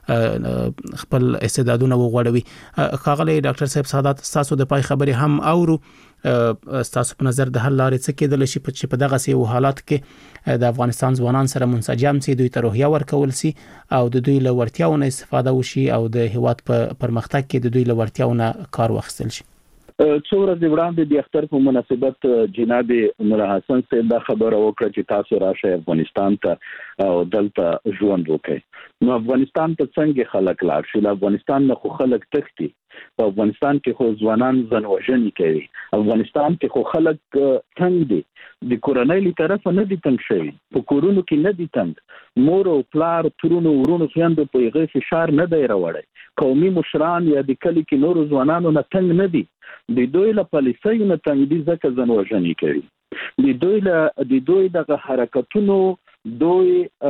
خپل استعدادونه وغوړوي. ښاغلی ډاکټر صاحب سعادت، تاسو د پای خبرې هم اورو، تاسو په نظر د حل لارې څه کېدل شي چې په دغه سي حالات کې د افغانستان ځوانان سره منسجم سي، دوی ته روحیه ورکول سي او د دوی له وړتیاونو استفاده وشي او د هیواد په پرمختګ کې د دوی له وړتیاونو کار واخیستل شي؟ څو ورځې وړاندې د اختر په مناسبت جناب نور حسن صاحب دا خبره وکړه چې تاسو راشئ افغانستان ته او دلته ژوند وکړئ. نو افغانستان ته څنګه خلک لاړ شي؟ افغانستان نه خو خلک تښتي، په افغانستان کې خو ځوانان ځانوژنې کوي، افغانستان کې خو خلک تنګ دي، د کورنۍ له طرفه نه دي تنګ شوي، په کورونو کې نه دي تنګ، مور او پلار، ترونو، ورونو، خویندو په هغې فشار نه دی راوړی، قومي مشران یا د کلي کې نورو ځوانانو نه تنګ نه دي، د دوی له پالیسیو نه تنګ دي، ځکه ځانوژنې کوي. د دوی دغه حرکتونو دوی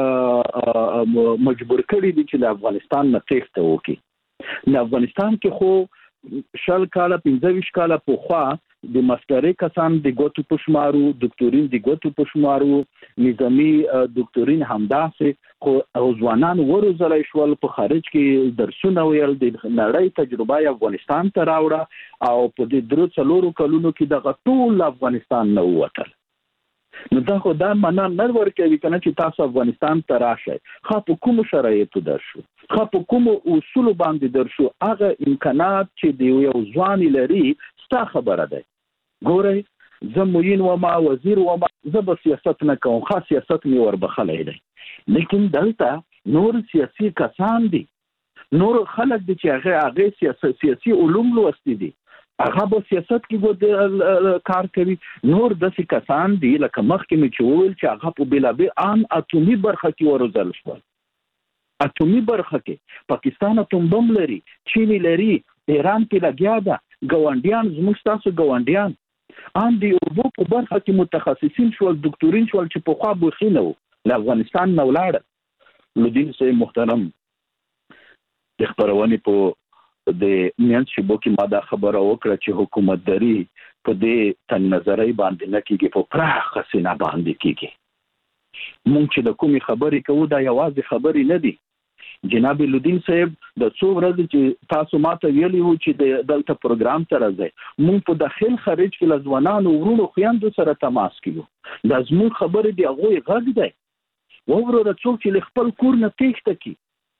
مجبور کړي دي چې د افغانستان نه تېښته وکړي. د افغانستان کې خو 20 کاله 25 کاله پخوا د ماسترۍ کسان د ګوتو په شمارو، دکتورین د ګوتو په شمارو، نظامی دکتورین همداسې، خو ځوانان وروزلی شول، په خارج کې درسونه ویل، د نړۍ تجربه افغانستان ته راوړه او په دې 3-4 کلونو کې دغه ټول افغانستان نه ووتل. نو دا خو دا معنا نه ورکوي کنه چې تاسو افغانستان ته راشئ، خو په کوم شرایطو درشو، خو په کوم اصول باندې درشو، هغه امکانات چې دی یو ځوان لري ستا خبره ده. ګورئ، زه معین وما، وزیر وما، زه به سیاست نه کوم، خاص سیاست مې وربخلی دی، لیکن دلته نور سیاسي کسان دي، نور خلک دي چې هغه سیاسي علوم لوستي دي، هغه په سیاست کې کار کوي. نور داسې کسان دي لکه مخکې مې چې وویل چې هغه په بېلابېل عام اټومي برخه کې وروزل شول. اټومي برخه کې پاکستان اټوم بم لري، چین لري، ایران په لګیا ده، ګاونډیان زموږ ستاسو ګاونډیان ان دی اوبو په برخه کې متخصصین شول، دکتورین شول چې په خوا بوخي نه وو، له افغانستان نه ولاړ. لودین صاحب محترم د خبرونې په د میانس شبو کې ما دا خبره وکړه چې حکومتداري په دې تن نظرۍ باندې نه کېږي، په پراخه سینه باندې کېږي. مونږ چې د کومې خبرې کوو دا یوازې خبرې نه دي. جناب لودین صاحب د څو ورځې چې تاسو ماته ویلي وو چې دلته پروګرام ته راځي، مونږ په داخل خارج کې له ځوانانو ورونو خویندو سره تماس کوو. دا زموږ خبرې دی، هغوی غږ دی. وروره څوک چې له خپل کور نه تېښته کوي،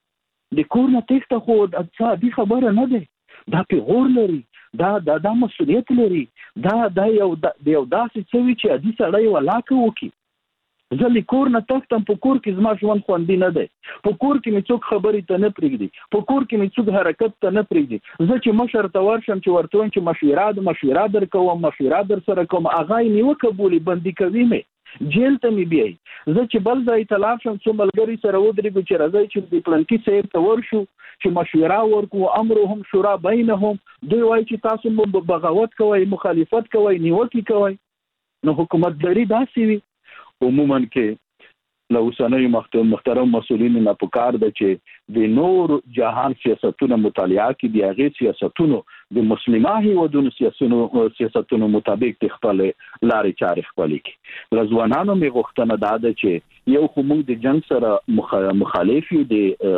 د کور نه تېښته خو د عادي خبره نه دی، دا پیغور لري، دا مسؤلیت لري، دا یو داسې څه وي چې عادي سړی ولاکه وکړي. زه له کور نه تښتم، په کور کې زما ژوند خوندي نه دی، په کور کې مې څوک خبرې ته نه پرېږدي، په کور کې مې څوک حرکت ته نه پرېږدي. زه چې مشر ته ورشم چې ورته وایم چې مشوره در کوم، مشوره در سره کوم، هغه یې نیوکه بولي، بندي کوي مې، جیل ته مې بیایي. زه چې بل ځای ته لاړ شم څو ملګري سره ودرېږو چې راځئ چې د پلانکي صاحب ته ورشو چې مشوره ورکړو، امرهم شورا بینهم، دوی وایي چې تاسو مو بغاوت کوئ، مخالفت کوئ، نیوکې کوئ. نو حکومتداري داسې وي. عموما کې له اوسنیو محترم مسؤلینو نه پکار ده چې د نور جهان سیاستونه مطالعه کړي، د هغې سیاستونو د مسلمه هیوادونو سیاستونو مطابق د خپل لارې چارې خپلې کړي. له ځوانانو مې غوښتنه دا ده چې یو خو موږ د جنګ سره مخالف یو،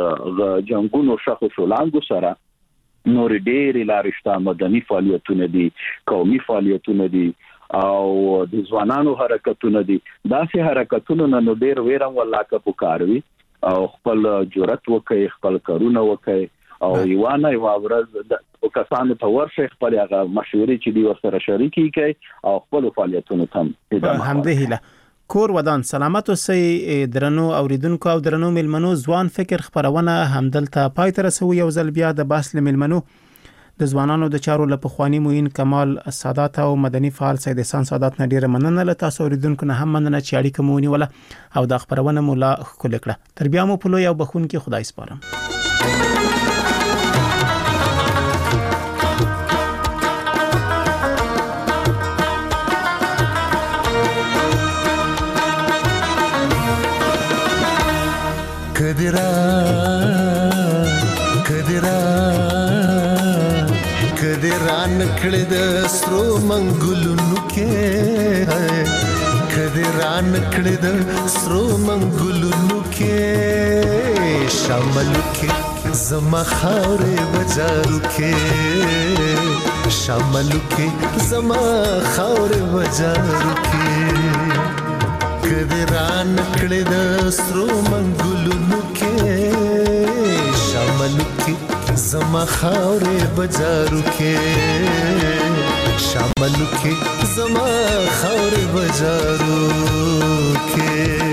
د جنګونو شخو شولانګو سره نور ډېرې لارې شته، مدني فعالیتونه دي، قومي فعالیتونه دي او د ځوانانو حرکتونه دي. داسې حرکتونو نه نو ډېر ویرم ولاکه پکاروي او خپل جرأت وکړي، خپل کارونه وکړي او یوه ورځ کسانو ته ورشي، خپل هغه مشورې چې دي ورسره شریکې کړي او خپل فعالیتونو ته ادامه همدې هیله. کور ودان سلامت اوسئ. درنو اوریدونکو او درنو ملمنو، ځوان فکر خبرونه همدلته پای ته رسوي. یو ځل بیا د بحث ملمنو د ځوانانو د چارو له پخوانی موین کمال سادات او مدني فعال سید احسان سادات نه ډیره مننه. له تاسو اوریدونکو نه هم مننه چې اړیکه مو ونیوله او د خبرونه مولا خپل کړه. تر بیا مو په لوی او بخون کې خدای سپارم. کدران کړه د سترو منګلونو کې، کدران کړه د سترو منګلونو کې، شامل کې زما خاورې بجارو کې، شامل کې زما خاورې بجارو کې، کدران کړه د سترو منګلونو کې، شامل کې زما خاورې بجارو کې، شامل کې زما خاورې بجارو کې.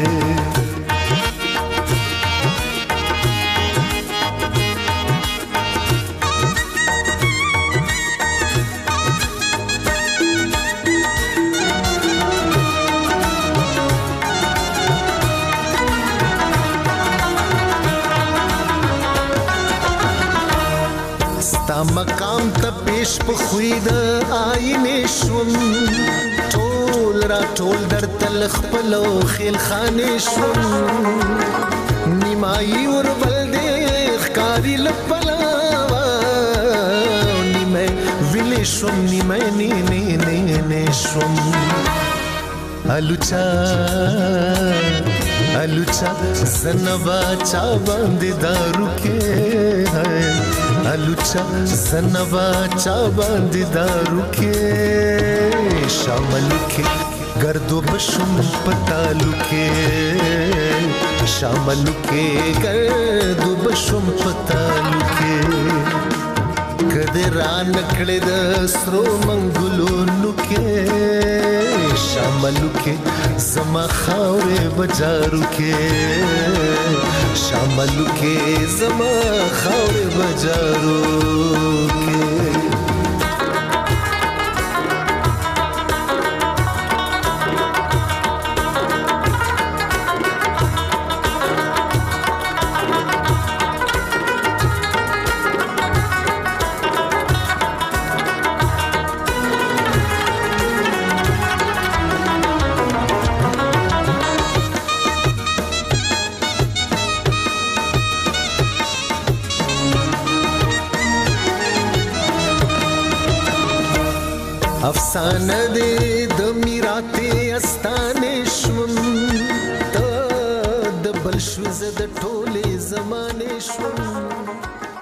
مقام ته پیش په خوی د آینې شوم، ټول را ټول در تل خپل او خیل خانې شوم، نیمایي ور بل دې ښکاری لپلاوا، نیمه ویلې شوم، نیمه نه شوم. الوچا زنبا چا باندې دارو کې، الوچا زنبا چا باندې دارو کې، شامل کې گردو بشم پتالو کې، شامل کې گردو بشم پتالو کې، کدران کړه د سترو منګلونو کې، شاملو کې زما خاورې بجارو کې شاملو کې زما خاورې بجارو کې افسانه دې د میراته استانې شوم ته د بل شو زه د ټولې زمانې شوم